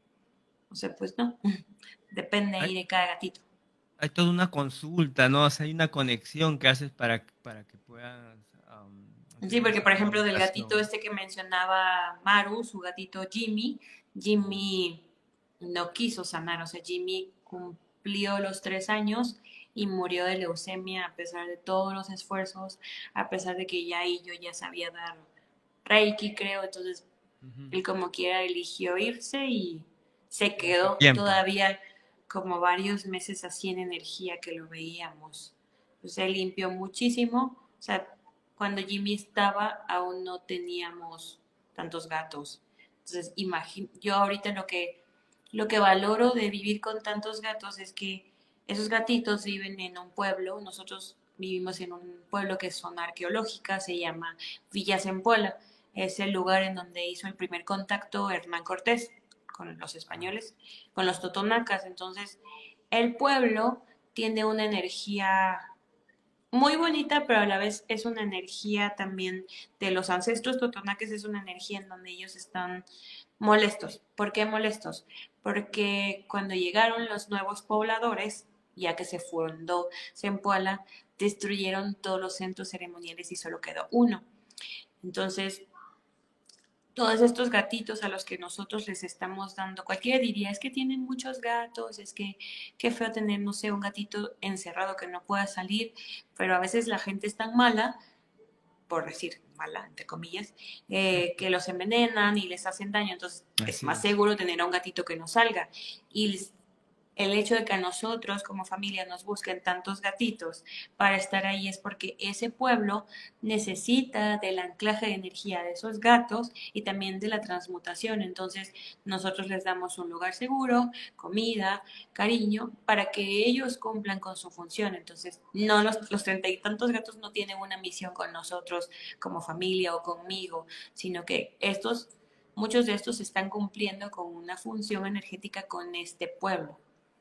o sea, pues no, depende
hay,
ahí de cada gatito.
hay toda una consulta, ¿no? O sea, hay una conexión que haces para, para que puedas am,
Sí,
tener
porque
esa
por ejemplo del gatito
comunicación.
este que mencionaba Maru, su gatito Jimmy, Jimmy no quiso sanar, o sea, Jimmy cumplió los tres años y murió de leucemia a pesar de todos los esfuerzos, a pesar de que ya ahí yo ya sabía dar Reiki, creo, entonces
Ujú.
él como quiera eligió irse y se
En su
quedó
tiempo.
todavía como varios meses así en energía que lo veíamos. Entonces él limpió muchísimo, o sea, cuando Jimmy estaba aún no teníamos tantos gatos. Entonces, imagino, yo ahorita lo que, lo que valoro de vivir con tantos gatos es que esos gatitos viven en un pueblo, nosotros vivimos en un pueblo que es zona arqueológica, se llama Villa Zempoala, es el lugar en donde hizo el primer contacto Hernán Cortés con los
Ah,
españoles, con los totonacas. Entonces, el pueblo tiene una energía muy bonita, pero a la vez es una energía también de los ancestros totonaques, es una energía en donde ellos están molestos. ¿Por qué molestos? Porque cuando llegaron los nuevos pobladores, ya que se fundó Zempoala, destruyeron todos los centros ceremoniales y solo quedó uno. Entonces, todos estos gatitos a los que nosotros les estamos dando, cualquiera diría, es que tienen muchos gatos, es que qué feo tener, no sé, un gatito encerrado que no pueda salir, pero a veces la gente es tan mala, por decir mala, entre comillas, eh, que los envenenan y les hacen daño, entonces es
así
más
es.
seguro tener a un gatito que no salga. Y el hecho de que a nosotros como familia nos busquen tantos gatitos para estar ahí es porque ese pueblo necesita del anclaje de energía de esos gatos y también de la transmutación. Entonces nosotros les damos un lugar seguro, comida, cariño, para que ellos cumplan con su función. Entonces no los, los treinta y tantos gatos no tienen una misión con nosotros como familia o conmigo, sino que estos muchos de estos están cumpliendo con una función energética con este pueblo.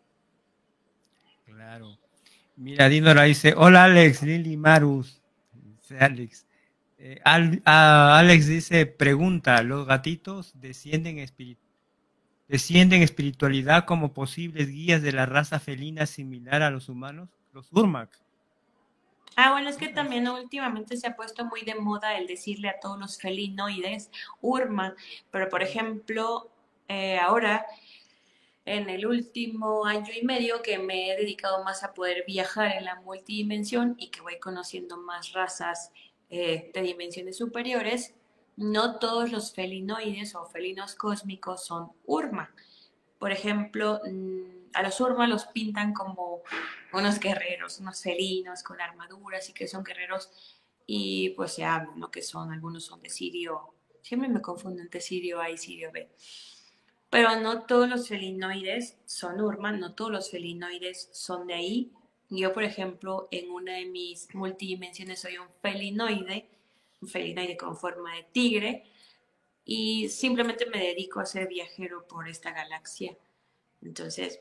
Claro. Mira, Dinora dice, hola Alex, Lili Marus. Dice Alex. Eh, Al- a- Alex dice, pregunta, ¿los gatitos descienden, espiri- descienden espiritualidad como posibles guías de la raza felina similar a los humanos? Los Urmak.
Ah, bueno, es que
Mira, es-
también últimamente se ha puesto muy de moda el decirle a todos los felinoides Urma, pero por ejemplo, eh, ahora en el último año y medio que me he dedicado más a poder viajar en la multidimensión y que voy conociendo más razas eh, de dimensiones superiores, no todos los felinoides o felinos cósmicos son Urma. Por ejemplo, mm, a los Urma los pintan como unos guerreros, unos felinos con armaduras y que son guerreros y pues se habla, ¿no? Que son, algunos son de Sirio, siempre me confundo entre Sirio A y Sirio B. Pero no todos los felinoides son Urma, no todos los felinoides son de ahí. Yo, por ejemplo, en una de mis multidimensiones soy un felinoide, un felinoide con forma de tigre, y simplemente me dedico a ser viajero por esta galaxia. Entonces,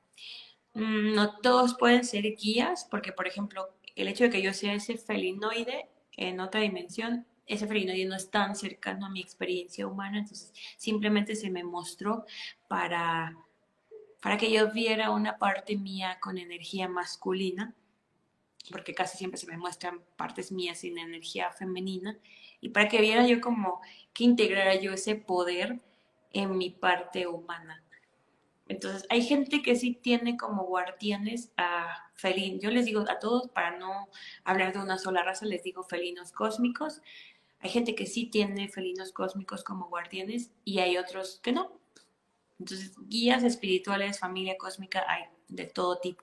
mm, no todos pueden ser guías, porque, por ejemplo, el hecho de que yo sea ese felinoide en otra dimensión, ese felinoide no es tan cercano a mi experiencia humana, entonces simplemente se me mostró para, para que yo viera una parte mía con energía masculina, porque casi siempre se me muestran partes mías sin energía femenina, y para que viera yo como que integrara yo ese poder en mi parte humana. Entonces, hay gente que sí tiene como guardianes a felinos. Yo les digo a todos, para no hablar de una sola raza, les digo felinos cósmicos. Hay gente que sí tiene felinos cósmicos como guardianes y hay otros que no. Entonces, guías espirituales, familia cósmica, hay de todo tipo.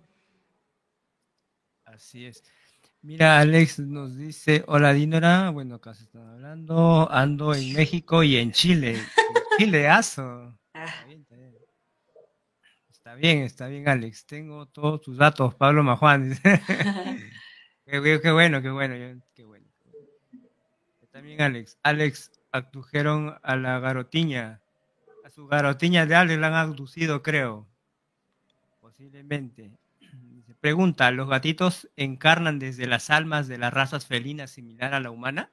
así es. Mira, Alex nos dice, hola Dinora, bueno, acá se están hablando, ando en México y en Chile. En Chileazo. Está
Ah.
bien, está bien. Está bien, está bien, Alex. Tengo todos tus datos, Pablo Majuan. Dice. Qué, qué- qué bueno, qué bueno, yo- qué bueno. Está bien, Alex. Alex, abdujeron a la garotiña. A su garotiña de Alex la han abducido, creo. Posiblemente. Dice, pregunta, ¿los gatitos encarnan desde las almas de las razas felinas similar a la humana?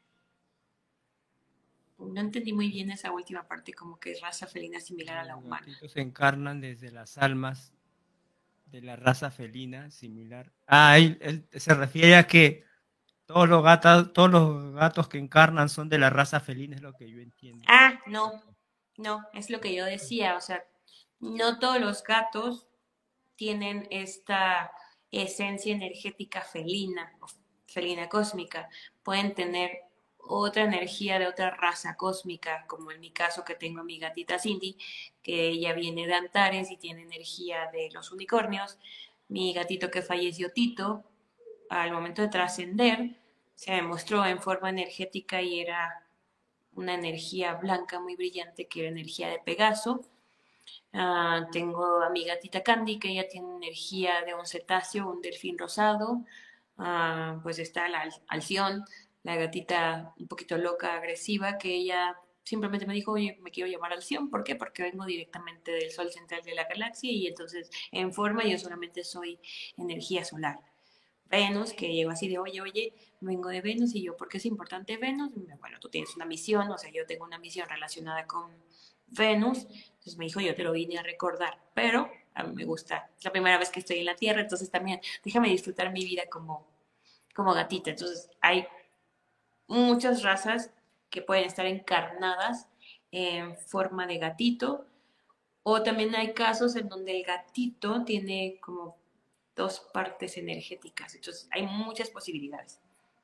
No entendí muy bien esa última parte, como que es raza felina similar a la
Los
humana.
gatitos encarnan desde las almas de la raza felina similar. Ah, él, él se refiere a que todos los gatos, todos los gatos que encarnan son de la raza felina, es lo que yo entiendo.
Ah, no, no, es lo que yo decía, o sea, no todos los gatos tienen esta esencia energética felina, felina cósmica. Pueden tener otra energía de otra raza cósmica, como en mi caso que tengo a mi gatita Cindy, que ella viene de Antares y tiene energía de los unicornios. Mi gatito que falleció, Tito, al momento de trascender, se demostró en forma energética y era una energía blanca muy brillante que era energía de Pegaso. Uh, tengo a mi gatita Candy, que ella tiene energía de un cetáceo, un delfín rosado. Uh, pues está la al alción, la gatita un poquito loca, agresiva, que ella simplemente me dijo, oye, me quiero llamar Alción. ¿Por qué? Porque vengo directamente del sol central de la galaxia y entonces en forma yo solamente soy energía solar. Venus, que llegó así de, oye, oye, vengo de Venus, y yo, ¿por qué es importante Venus? Bueno, tú tienes una misión, o sea, yo tengo una misión relacionada con Venus, entonces me dijo, yo te lo vine a recordar, pero a mí me gusta, es la primera vez que estoy en la Tierra, entonces también déjame disfrutar mi vida como, como gatita. Entonces hay muchas razas que pueden estar encarnadas en forma de gatito, o también hay casos en donde el gatito tiene como dos partes energéticas. Entonces, hay muchas posibilidades.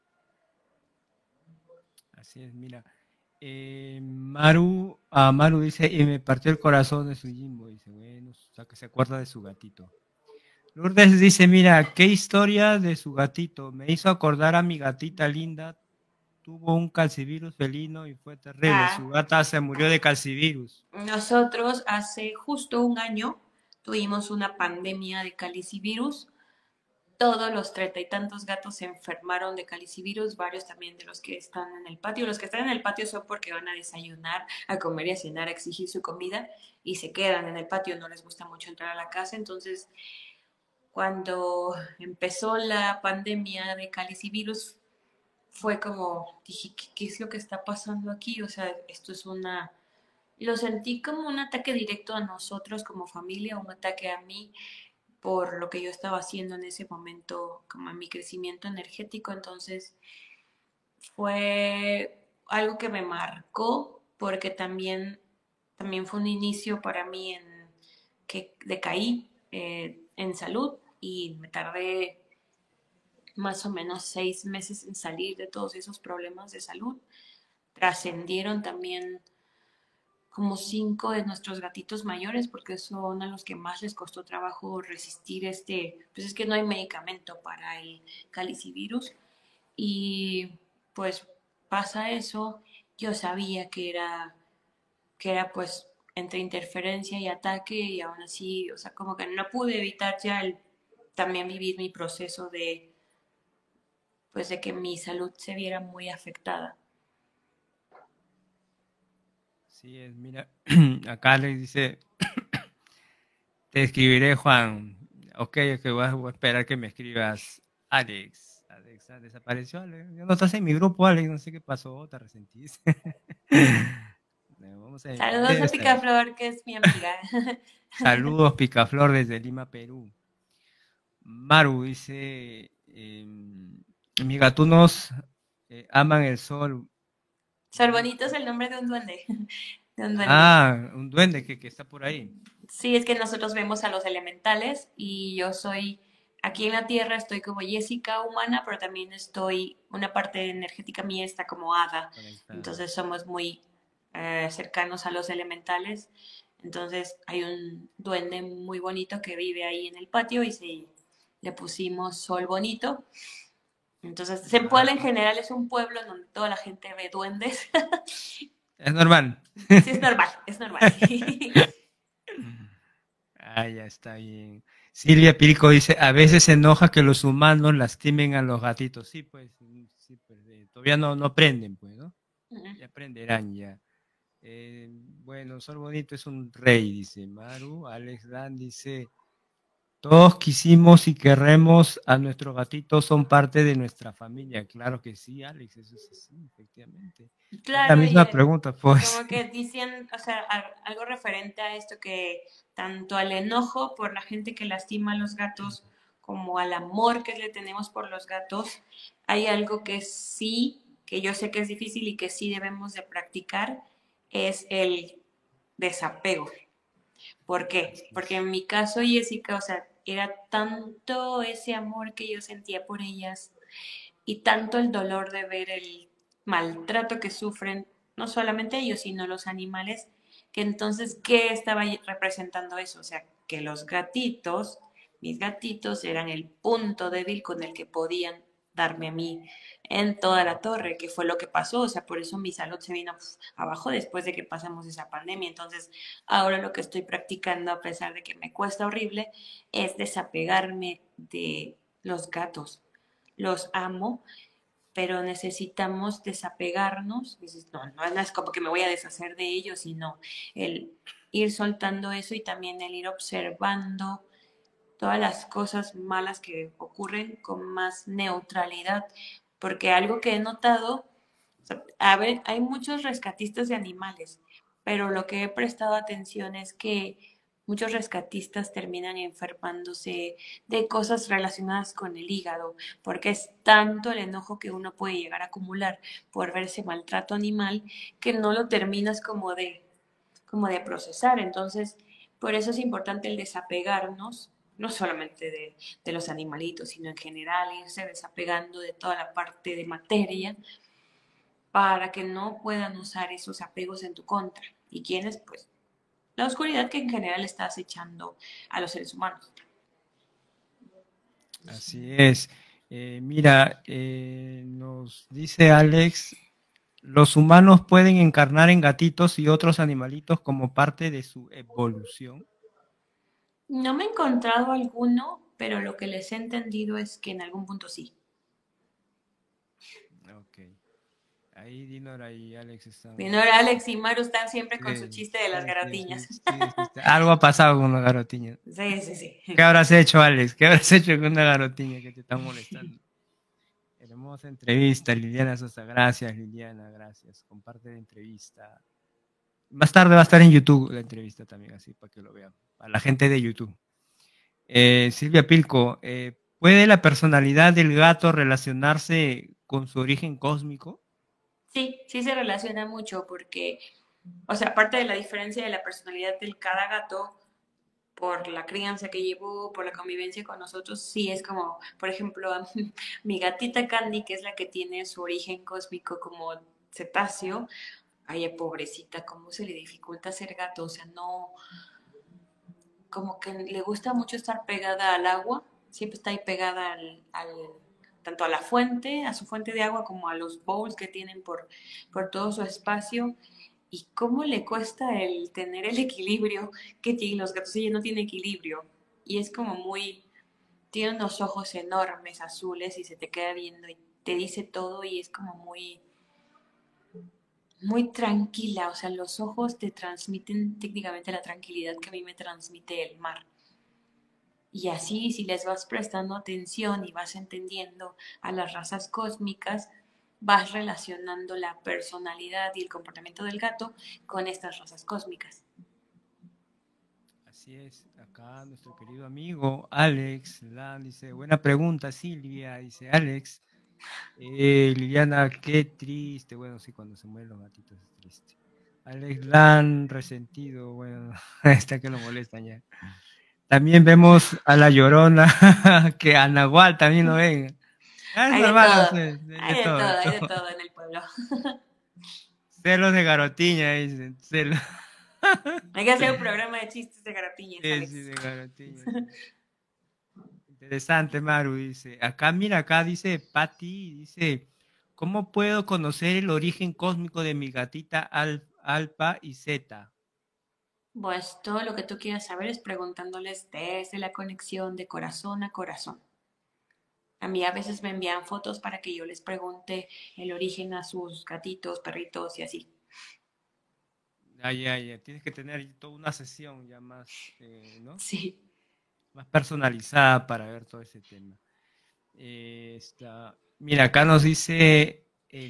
Así es, mira. Eh, Maru, ah, Maru dice, y me partió el corazón de su Jimbo. Dice, bueno, o sea, que se acuerda de su gatito. Lourdes dice, mira, qué historia de su gatito. Me hizo acordar a mi gatita linda. Tuvo un calcivirus felino y fue terrible.
Ah,
Su gata se murió de calcivirus.
nosotros hace justo un año tuvimos una pandemia de calicivirus todos los treinta y tantos gatos se enfermaron de calicivirus, varios también de los que están en el patio. Los que están en el patio son porque van a desayunar, a comer y a cenar, a exigir su comida y se quedan en el patio, no les gusta mucho entrar a la casa. Entonces, cuando empezó la pandemia de calicivirus, fue como, dije, ¿qué, qué es lo que está pasando aquí? O sea, esto es una... Lo sentí como un ataque directo a nosotros como familia, un ataque a mí por lo que yo estaba haciendo en ese momento, como a mi crecimiento energético. Entonces fue algo que me marcó porque también, también fue un inicio para mí en que decaí eh, en salud y me tardé más o menos seis meses en salir de todos esos problemas de salud. Trascendieron también como cinco de nuestros gatitos mayores, porque son a los que más les costó trabajo resistir este, pues es que no hay medicamento para el calicivirus. Y pues pasa eso, yo sabía que era, que era pues entre interferencia y ataque, y aún así, o sea, como que no pude evitar ya el, también vivir mi proceso de, pues de que mi salud se viera muy afectada.
Sí, es, mira, acá le dice, te escribiré, Juan. Ok, ok, voy a, voy a esperar que me escribas, Alex. Alex, ah, desapareció, Alex. Ya no estás en mi grupo, Alex, no sé qué pasó, te resentiste. Vamos a
Saludos a
esta.
Picaflor, que es mi amiga.
Saludos, Picaflor, desde Lima, Perú. Maru dice, eh, mis gatunos eh, aman el sol.
Sol Bonito es el nombre de un duende. De un duende.
Ah, un duende que, que está por ahí.
Sí, es que nosotros vemos a los elementales y yo soy, aquí en la Tierra estoy como Jessica humana, pero también estoy, una parte energética mía está como hada.
Conectada.
Entonces somos muy eh, cercanos a los elementales. Entonces hay un duende muy bonito que vive ahí en el patio y se, le pusimos Sol Bonito. Entonces, Zempoala en general es un pueblo en donde toda la gente ve duendes.
Es normal.
Sí, es normal, es normal.
Ah, ya está bien. Silvia Pirico dice, a veces se enoja que los humanos lastimen a los gatitos. Sí, pues, sí, pues eh, todavía no, no aprenden, pues, ¿no?
Uh-huh.
Ya aprenderán ya. Eh, bueno, Sol Bonito es un rey, dice Maru. Alex Dan dice, todos quisimos y querremos a nuestros gatitos, son parte de nuestra familia. Claro que sí, Alex, eso es así, efectivamente.
Claro,
la misma
y,
pregunta, pues.
como que dicen, o sea, algo referente a esto, que tanto al enojo por la gente que lastima a los gatos como al amor que le tenemos por los gatos, hay algo que sí, que yo sé que es difícil y que sí debemos de practicar, es el desapego. ¿Por qué? Porque en mi caso, Jessica, o sea, era tanto ese amor que yo sentía por ellas y tanto el dolor de ver el maltrato que sufren, no solamente ellos, sino los animales, que entonces, ¿qué estaba representando eso? O sea, que los gatitos, mis gatitos, eran el punto débil con el que podían darme a mí en toda la torre, que fue lo que pasó. O sea, por eso mi salud se vino pues, abajo después de que pasamos esa pandemia. Entonces, ahora lo que estoy practicando, a pesar de que me cuesta horrible, es desapegarme de los gatos. Los amo, pero necesitamos desapegarnos. No, no es como que me voy a deshacer de ellos, sino el ir soltando eso y también el ir observando todas las cosas malas que ocurren con más neutralidad. Porque algo que he notado, o sea, a ver, hay muchos rescatistas de animales, pero lo que he prestado atención es que muchos rescatistas terminan enfermándose de cosas relacionadas con el hígado, porque es tanto el enojo que uno puede llegar a acumular por ver ese maltrato animal que no lo terminas como de, como de procesar. Entonces, por eso es importante el desapegarnos, no solamente de, de los animalitos, sino en general irse desapegando de toda la parte de materia para que no puedan usar esos apegos en tu contra. ¿Y quiénes? Pues la oscuridad que en general está acechando a los seres humanos.
Así es. Eh, mira, eh, nos dice Alex, los humanos pueden encarnar en gatitos y otros animalitos como parte de su evolución.
No me he encontrado alguno, pero lo que les he entendido es que en algún punto sí.
Ok. Ahí Dinora y Alex están.
Dinora, Alex y Maru están siempre con su
Sí,
chiste de las
sí, sí,
garotiñas.
sí, sí, sí, sí. Algo ha pasado con una garotiña.
Sí, sí, sí.
¿Qué habrás hecho, Alex? ¿Qué habrás hecho con una garotiña que te está molestando? Hermosa entrevista, Liliana Sosa. Gracias, Liliana, gracias. Comparte la entrevista. Más tarde va a estar en YouTube la entrevista también, así para que lo vean. Para la gente de YouTube. Eh, Silvia Pilco, eh, ¿puede la personalidad del gato relacionarse con su origen cósmico?
Sí, sí se relaciona mucho porque, o sea, aparte de la diferencia de la personalidad del cada gato, por la crianza que llevó, por la convivencia con nosotros, sí es como, por ejemplo, a mí, mi gatita Candy, que es la que tiene su origen cósmico como cetáceo, ay, pobrecita, cómo se le dificulta ser gato, o sea, no, como que le gusta mucho estar pegada al agua, siempre está ahí pegada al, al tanto a la fuente, a su fuente de agua, como a los bowls que tienen por, por todo su espacio. Y cómo le cuesta el tener el equilibrio que tienen los gatos. Ella no tiene equilibrio. Y es como muy, tiene unos ojos enormes, azules, y se te queda viendo y te dice todo y es como muy, muy tranquila. O sea, los ojos te transmiten técnicamente la tranquilidad que a mí me transmite el mar. Y así, si les vas prestando atención y vas entendiendo a las razas cósmicas, vas relacionando la personalidad y el comportamiento del gato con estas razas cósmicas.
Así es, acá nuestro querido amigo Alex Lan dice, buena pregunta Silvia, dice Alex. Eh, Liliana, qué triste, bueno, sí, cuando se mueren los gatitos es triste. Alex Lan, resentido, bueno, está que lo molestan ya. También vemos a la Llorona, que a Nahual también lo ven. Ah, es
Hay de
normal, o
todo,
sea, de, de
hay de
todo,
todo,
de
hay de
todo.
todo en el pueblo.
Celos de garotiña, dicen, celos.
Hay que hacer un programa de chistes de garotiñas,
Sí, sí,
Alex.
de garotiña, sí. Interesante, Maru, dice. Acá, mira, acá dice Patti, dice, ¿cómo puedo conocer el origen cósmico de mi gatita Al- Alfa y Zeta?
Pues todo lo que tú quieras saber es preguntándoles desde la conexión de corazón a corazón. A mí a veces me envían fotos para que yo les pregunte el origen a sus gatitos, perritos y así.
Ay, ay, ay, tienes que tener toda una sesión ya más, eh, ¿no?
Sí.
Más personalizada para ver todo ese tema. Eh, está... Mira, acá nos dice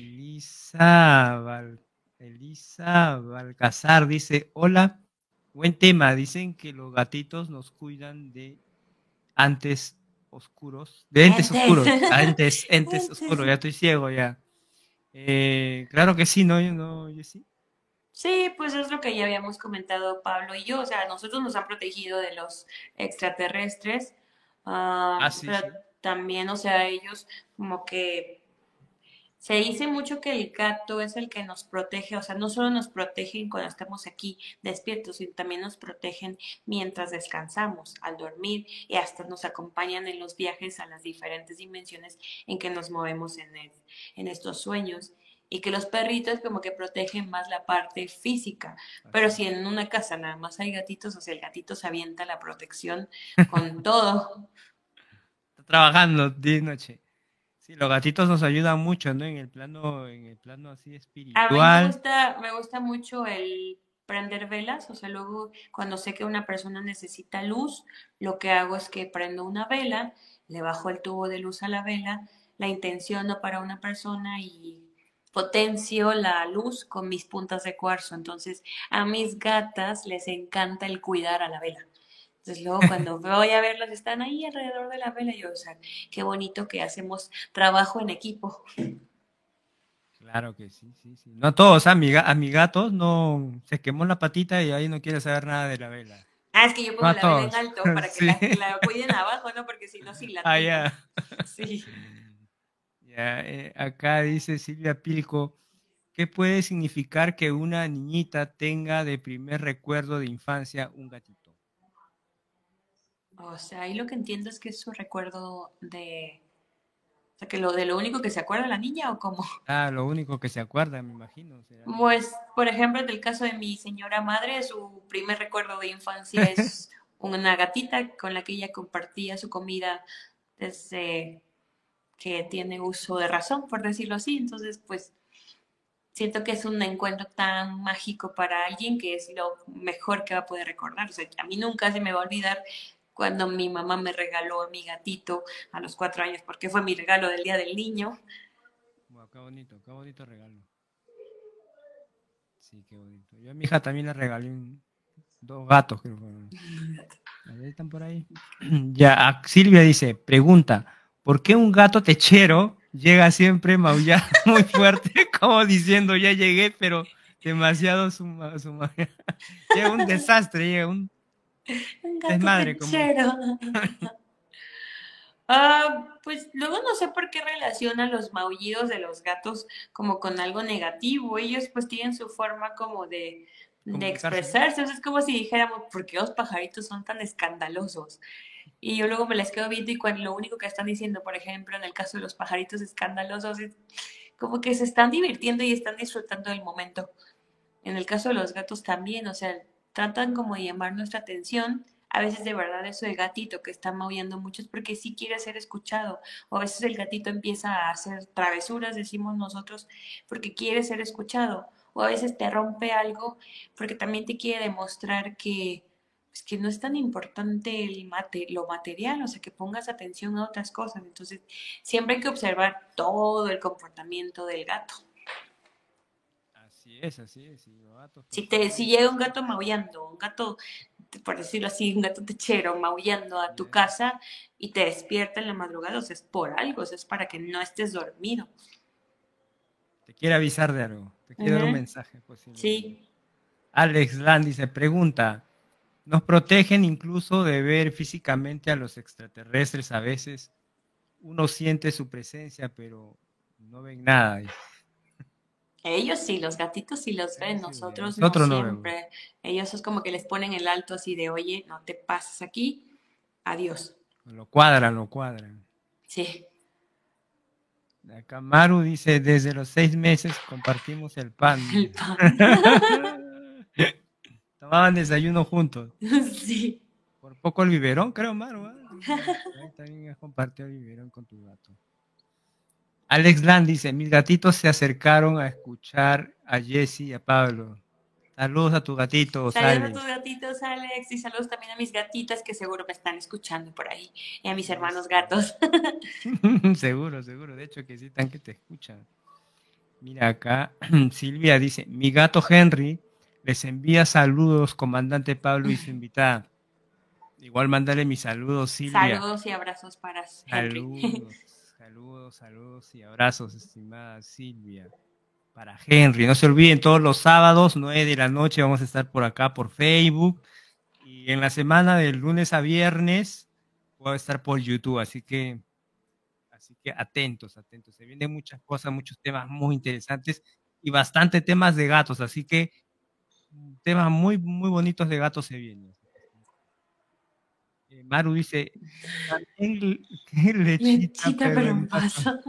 Elisa, Val... Elisa Balcazar, dice, hola, buen tema, dicen que los gatitos nos cuidan de antes oscuros, de entes
Entes.
oscuros, antes, entes oscuros,
Entes.
ya estoy ciego ya. Eh, claro que sí, ¿no? Yo no, yo sí.
Sí, pues es lo que ya habíamos comentado Pablo y yo. O sea, nosotros nos han protegido de los extraterrestres,
Ah,
ah,
sí,
pero
sí.
también, o sea, ellos como que se dice mucho que el gato es el que nos protege, o sea, no solo nos protegen cuando estamos aquí despiertos, sino también nos protegen mientras descansamos, al dormir, y hasta nos acompañan en los viajes a las diferentes dimensiones en que nos movemos en, el- en estos sueños. Y que los perritos como que protegen más la parte física. Pero
Así
si
es.
en una casa nada más hay gatitos, o sea, el gatito se avienta la protección con todo.
Está trabajando día y noche. Sí, los gatitos nos ayudan mucho, ¿no? En el plano, en el plano así
A mí me
espiritual.
gusta, me gusta mucho el prender velas, o sea, luego cuando sé que una persona necesita luz, lo que hago es que prendo una vela, le bajo el tubo de luz a la vela, la intenciono para una persona y potencio la luz con mis puntas de cuarzo. Entonces, a mis gatas les encanta el cuidar a la vela. Entonces, luego cuando voy a verlas, están ahí alrededor de la vela y yo, o sea, qué bonito que hacemos trabajo en equipo.
Claro que sí, sí, sí. No todos, a mi, ga- a mi gato no se quemó la patita y ahí no quiere saber nada de la vela.
Ah, es que yo
No
pongo
a
la vela en
todos.
alto para que
Sí.
la, la cuiden abajo, ¿no? Porque si no, sí la
Ah,
tiro.
ya.
Sí.
Ya, eh, acá dice Silvia Pilco, ¿qué puede significar que una niñita tenga de primer recuerdo de infancia un gatito?
O sea, ahí lo que entiendo es que es su recuerdo de... O sea, que lo de lo único que se acuerda la niña o cómo.
Ah, lo único que se acuerda, me imagino, será, ¿no?
Pues, por ejemplo, en el caso de mi señora madre, su primer recuerdo de infancia es una gatita con la que ella compartía su comida desde que tiene uso de razón, por decirlo así. Entonces, pues siento que es un encuentro tan mágico para alguien que es lo mejor que va a poder recordar. O sea, a mí nunca se me va a olvidar cuando mi mamá me regaló a mi gatito a los cuatro años, porque fue mi regalo del Día del Niño.
Wow, qué bonito, qué bonito regalo. Sí, qué bonito. Yo a mi hija también le regalé un, dos gatos, creo que. A ver, están por ahí. Ya, a- Silvia dice, pregunta, ¿por qué un gato techero llega siempre maullando muy fuerte, como diciendo, ya llegué, pero demasiado su, ma- su ma-". Llega un desastre, llega un
Un gato
desmadre, como.
techero. Ah, pues luego no sé por qué relacionan los maullidos de los gatos como con algo negativo. Ellos pues tienen su forma como de, de
Comunicarse, ¿no?
expresarse. O sea, es como si dijéramos, ¿por qué los pajaritos son tan escandalosos? Y yo luego me les quedo viendo y cuando lo único que están diciendo, por ejemplo, en el caso de los pajaritos escandalosos, es como que se están divirtiendo y están disfrutando del momento. En el caso de los gatos también, o sea, tratan como de llamar nuestra atención. A veces de verdad eso de gatito que está maullando mucho es porque sí quiere ser escuchado. O a veces el gatito empieza a hacer travesuras, decimos nosotros, porque quiere ser escuchado. O a veces te rompe algo porque también te quiere demostrar que, pues, que no es tan importante el mate, lo material, o sea, que pongas atención a otras cosas. Entonces, siempre hay que observar todo el comportamiento del gato.
Así es, así es. Y los gatos,
Si,
pues
te,
son
si
muy
llega un
especiales.
gato maullando, un gato, por decirlo así, un gato techero maullando a tu
Ya.
casa y te despierta en la madrugada, o sea, es por algo, o sea, es para que no estés dormido.
Te quiere avisar de algo, te quiere dar un
Ujú.
mensaje, posiblemente.
Sí,
Alex Land dice, pregunta, ¿nos protegen incluso de ver físicamente a los extraterrestres a veces? Uno siente su presencia, pero no ven nada. Dice.
ellos sí, los gatitos sí los ven,
Ellos sí ven,
nosotros no
nosotros no vemos.
siempre. Ellos es como que les ponen el alto así de, oye, no te pases aquí, adiós.
Lo cuadran, lo cuadran.
Sí,
Acá Maru dice, desde los seis meses compartimos el pan.
el pan.
Tomaban desayuno juntos.
Sí.
Por poco el biberón, creo, Maru. ¿eh? Por ahí también has compartido el biberón con tu gato. Alex Land dice, mis gatitos se acercaron a escuchar a Jesse y a Pablo. Saludos a tu gatito,
Saludos a tus
Alex.
gatitos, Alex, y saludos también a mis gatitas que seguro me están escuchando por ahí, y a mis hermanos
Eso.
gatos.
Seguro, seguro. De hecho que sí, están que te escuchan. Mira acá, Silvia dice, mi gato Henry les envía saludos, comandante Pablo y su invitada. Igual mándale mis saludos, Silvia.
Saludos y abrazos para Henry.
Saludos, saludos, saludos y abrazos, estimada Silvia. Para Henry, no se olviden, todos los sábados, nueve de la noche, vamos a estar por acá por Facebook. Y en la semana del lunes a viernes, voy a estar por YouTube, así que Así que atentos, atentos. Se vienen muchas cosas, muchos temas muy interesantes y bastante temas de gatos. Así que temas muy, muy bonitos de gatos se vienen. Eh, Maru dice, también lechita,
Lechita,
pero
pero
en
en
vaso.
paso.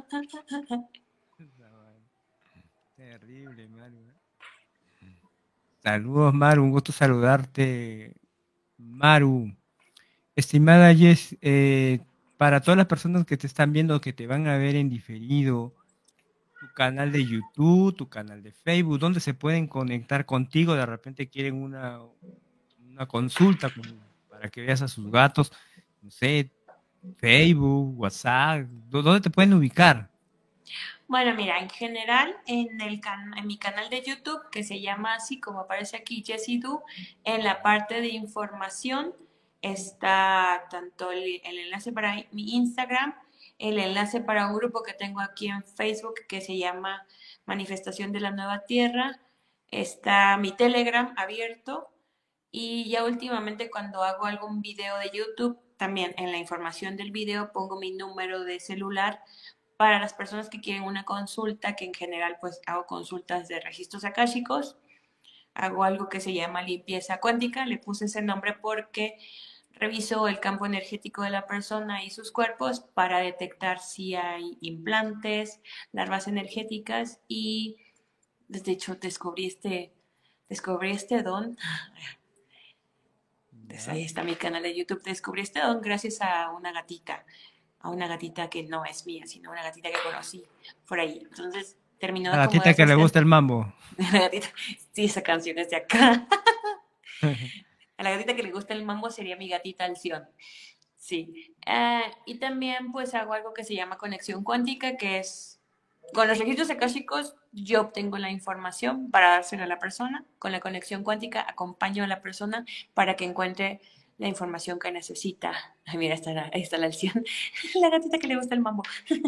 Terrible, Maru. Saludos, Maru. Un gusto saludarte, Maru. Estimada Jess, eh, para todas las personas que te están viendo, que te van a ver en diferido, tu canal de YouTube, tu canal de Facebook, donde se pueden conectar contigo, de repente quieren una, una consulta con- para que veas a sus gatos, no sé, Facebook, WhatsApp, ¿dó- ¿dónde te pueden ubicar?
Bueno, mira, en general, en, el can- en mi canal de YouTube, que se llama así como aparece aquí, Jessie Du, en la parte de información está tanto el, el enlace para mi Instagram, el enlace para un grupo que tengo aquí en Facebook que se llama Manifestación de la Nueva Tierra, está mi Telegram abierto y ya últimamente cuando hago algún video de YouTube, también en la información del video pongo mi número de celular para las personas que quieren una consulta, que en general pues hago consultas de registros akáshicos, hago algo que se llama limpieza cuántica, le puse ese nombre porque reviso el campo energético de la persona y sus cuerpos para detectar si hay implantes, larvas energéticas y de hecho descubrí este, descubrí este don Entonces ahí está mi canal de YouTube. Descubrí este don gracias a una gatita, a una gatita que no es mía, sino una gatita que conocí por ahí. Entonces terminó de
La gatita
acomodarse
que le
este-
gusta el mambo.
La gatita, sí, esa canción es de acá. A la gatita que le gusta el mambo sería mi gatita Alción. Sí. Ah, y también pues hago algo que se llama conexión cuántica, que es con los registros akáshicos yo obtengo la información para dársela a la persona. Con la conexión cuántica acompaño a la persona para que encuentre la información que necesita. Ay, mira, está la, ahí está la Alción. La gatita que le gusta el mambo.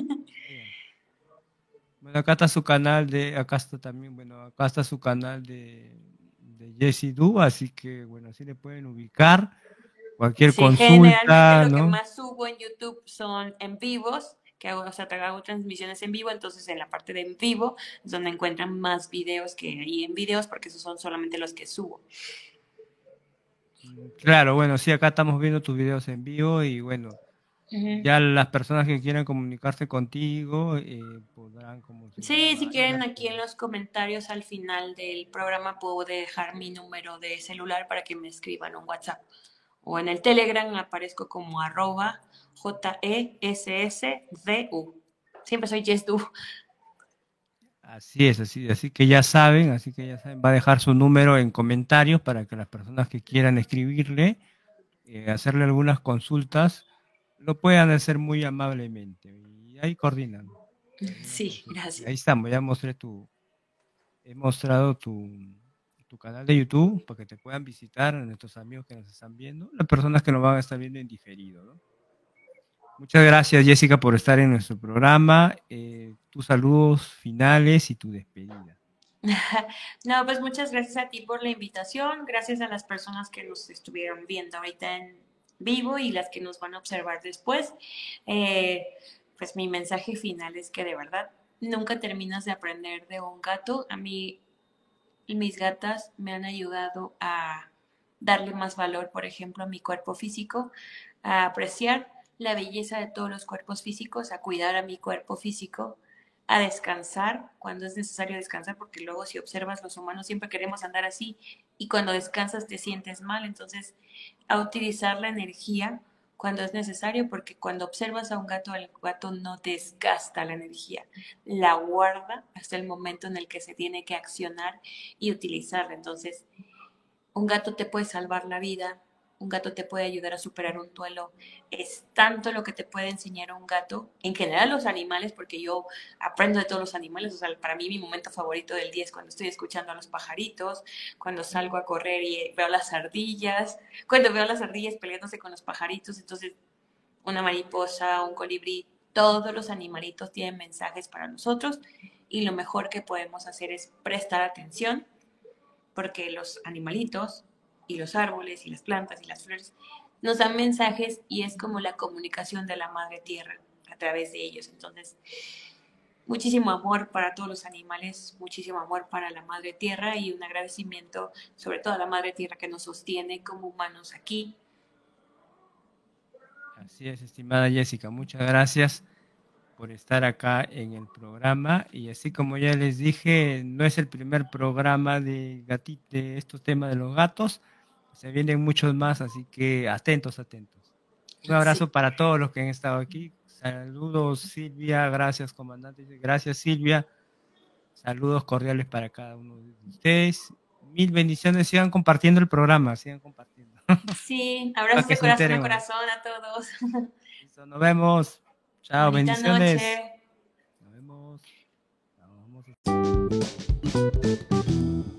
Bueno, acá está su canal de, acá está también, bueno, acá está su canal de, de Jessie Du, así que bueno, así le pueden ubicar cualquier
Sí, generalmente
consulta,
lo que
¿no?
más subo en YouTube son en vivos, que hago, o sea, hago transmisiones en vivo, entonces en la parte de en vivo es donde encuentran más videos que ahí en videos, porque esos son solamente los que subo.
Claro, bueno, sí, acá estamos viendo tus videos en vivo y bueno,
Ujú.
ya las personas que quieran comunicarse contigo eh, podrán como se
Sí, si
llama,
quieren
ya
aquí en los comentarios al final del programa puedo dejar mi número de celular para que me escriban un WhatsApp. O en el Telegram aparezco como arroba J E S S D U. Siempre soy YesDu.
Así es, así, así que ya saben, así que ya saben, va a dejar su número en comentarios para que las personas que quieran escribirle, eh, hacerle algunas consultas, lo puedan hacer muy amablemente. Y ahí coordinan. alguna
Sí,
consulta. Y ahí
gracias.
estamos, ya mostré tu, he mostrado tu, tu canal de YouTube para que te puedan visitar, a nuestros amigos que nos están viendo, las personas que nos van a estar viendo en diferido, ¿no? Muchas gracias, Jessica, por estar en nuestro programa. Eh, tus saludos finales y tu despedida.
No, pues muchas gracias a ti por la invitación, gracias a las personas que nos estuvieron viendo ahorita en vivo y las que nos van a observar después. Eh, pues mi mensaje final es que de verdad nunca terminas de aprender de un gato. A mí, mis gatas me han ayudado a darle más valor, por ejemplo, a mi cuerpo físico, a apreciar la belleza de todos los cuerpos físicos, a cuidar a mi cuerpo físico, a descansar cuando es necesario descansar, porque luego si observas los humanos siempre queremos andar así y cuando descansas te sientes mal, entonces a utilizar la energía cuando es necesario, porque cuando observas a un gato, el gato no desgasta la energía, la guarda hasta el momento en el que se tiene que accionar y utilizarla. Entonces, un gato te puede salvar la vida, un gato te puede ayudar a superar un duelo. Es tanto lo que te puede enseñar un gato, en general los animales, porque yo aprendo de todos los animales, o sea, para mí mi momento favorito del día es cuando estoy escuchando a los pajaritos, cuando salgo a correr y veo las ardillas, cuando veo las ardillas peleándose con los pajaritos, entonces una mariposa, un colibrí, todos los animalitos tienen mensajes para nosotros y lo mejor que podemos hacer es prestar atención porque los animalitos y los árboles y las plantas y las flores nos dan mensajes y es como la comunicación de la madre tierra a través de ellos. Entonces, muchísimo amor para todos los animales, muchísimo amor para la madre tierra y un agradecimiento sobre todo a la madre tierra que nos sostiene como humanos aquí.
Así es, estimada Jessica, muchas gracias por estar acá en el programa y así como ya les dije, no es el primer programa de, gati- de estos temas de los gatos, se vienen muchos más, así que atentos, atentos. Un abrazo
Sí.
para todos los que han estado aquí. Saludos Silvia, gracias comandante, gracias Silvia. Saludos cordiales para cada uno de ustedes. Mil bendiciones, sigan compartiendo el programa, sigan compartiendo.
Sí,
Para
abrazos
que
de
se
corazón a
enteren más.
corazón a todos.
Listo, nos vemos. Chao,
Bonita
bendiciones.
noche.
Nos vemos. Chao, vamos a-